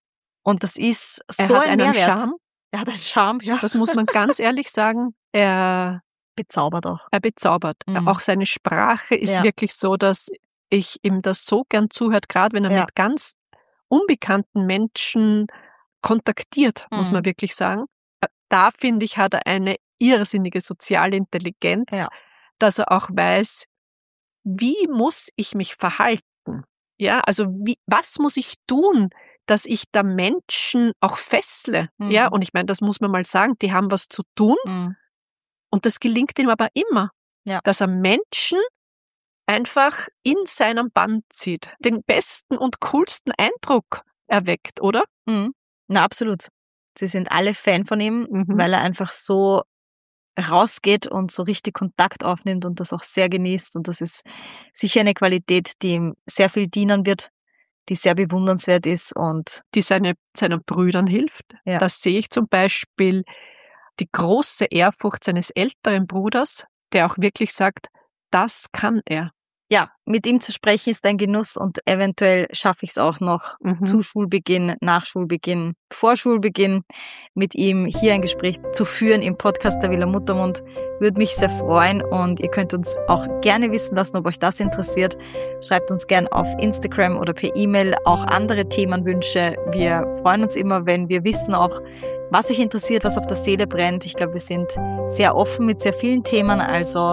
Und das ist er so hat ein einen Mehrwert. Charme. Er hat einen Charme, ja. Das muss man ganz ehrlich sagen. Er bezaubert auch. Er bezaubert. Mhm. Auch seine Sprache ist ja. wirklich so, dass ich ihm das so gern zuhört, gerade wenn er ja. mit ganz unbekannten Menschen kontaktiert, mhm. muss man wirklich sagen. Da, finde ich, hat er eine irrsinnige soziale Intelligenz, ja. dass er auch weiß, wie muss ich mich verhalten? Ja, also wie, was muss ich tun, dass ich da Menschen auch fessle? Mhm. Ja, und ich meine, das muss man mal sagen, die haben was zu tun. Mhm. Und das gelingt ihm aber immer, ja. dass er Menschen einfach in seinem Band zieht, den besten und coolsten Eindruck erweckt, oder? Mhm. Na, absolut. Sie sind alle Fan von ihm, mhm. weil er einfach so rausgeht und so richtig Kontakt aufnimmt und das auch sehr genießt. Und das ist sicher eine Qualität, die ihm sehr viel dienen wird, die sehr bewundernswert ist und die seine, seinen Brüdern hilft. Ja. Das sehe ich zum Beispiel die große Ehrfurcht seines älteren Bruders, der auch wirklich sagt, das kann er. Ja, mit ihm zu sprechen ist ein Genuss und eventuell schaffe ich es auch noch mhm. zu Schulbeginn, nach Schulbeginn, vor Schulbeginn mit ihm hier ein Gespräch zu führen im Podcast der Villa Muttermund. Würde mich sehr freuen und ihr könnt uns auch gerne wissen lassen, ob euch das interessiert. Schreibt uns gerne auf Instagram oder per E-Mail auch andere Themenwünsche. Wir freuen uns immer, wenn wir wissen auch, was euch interessiert, was auf der Seele brennt. Ich glaube, wir sind sehr offen mit sehr vielen Themen, also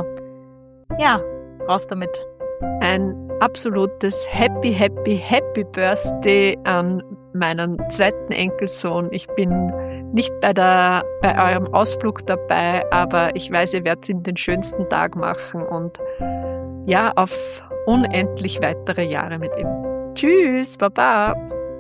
ja, raus damit. Ein absolutes Happy, Happy, Happy Birthday an meinen zweiten Enkelsohn. Ich bin nicht bei, der, bei eurem Ausflug dabei, aber ich weiß, ihr werdet ihm den schönsten Tag machen und ja, auf unendlich weitere Jahre mit ihm. Tschüss, Baba!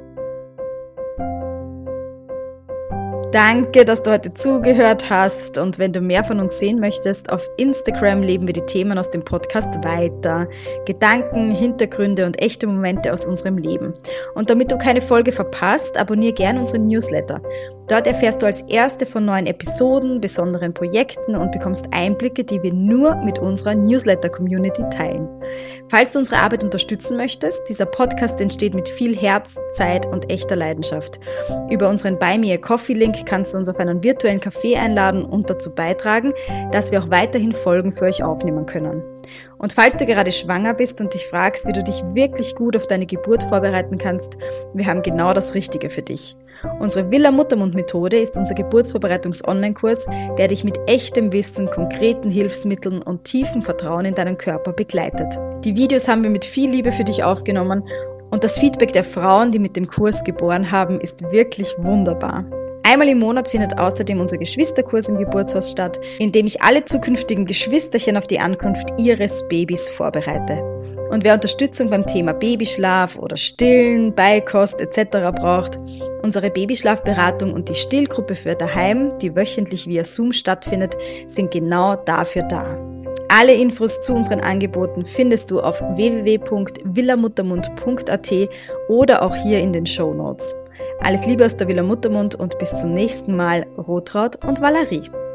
Danke, dass du heute zugehört hast und wenn du mehr von uns sehen möchtest, auf Instagram leben wir die Themen aus dem Podcast weiter. Gedanken, Hintergründe und echte Momente aus unserem Leben. Und damit du keine Folge verpasst, abonniere gerne unseren Newsletter. Dort erfährst du als erste von neuen Episoden, besonderen Projekten und bekommst Einblicke, die wir nur mit unserer Newsletter-Community teilen. Falls du unsere Arbeit unterstützen möchtest, dieser Podcast entsteht mit viel Herz, Zeit und echter Leidenschaft. Über unseren Buy Me a Coffee-Link kannst du uns auf einen virtuellen Kaffee einladen und dazu beitragen, dass wir auch weiterhin Folgen für euch aufnehmen können. Und falls du gerade schwanger bist und dich fragst, wie du dich wirklich gut auf deine Geburt vorbereiten kannst, wir haben genau das Richtige für dich. Unsere Villa Muttermund Methode ist unser Geburtsvorbereitungs-Online-Kurs, der dich mit echtem Wissen, konkreten Hilfsmitteln und tiefem Vertrauen in deinen Körper begleitet. Die Videos haben wir mit viel Liebe für dich aufgenommen und das Feedback der Frauen, die mit dem Kurs geboren haben, ist wirklich wunderbar. Einmal im Monat findet außerdem unser Geschwisterkurs im Geburtshaus statt, in dem ich alle zukünftigen Geschwisterchen auf die Ankunft ihres Babys vorbereite. Und wer Unterstützung beim Thema Babyschlaf oder Stillen, Beikost et cetera braucht, unsere Babyschlafberatung und die Stillgruppe für daheim, die wöchentlich via Zoom stattfindet, sind genau dafür da. Alle Infos zu unseren Angeboten findest du auf w w w punkt villamuttermund punkt a t oder auch hier in den Shownotes. Alles Liebe aus der Villa Muttermund und bis zum nächsten Mal, Rotraud und Valerie.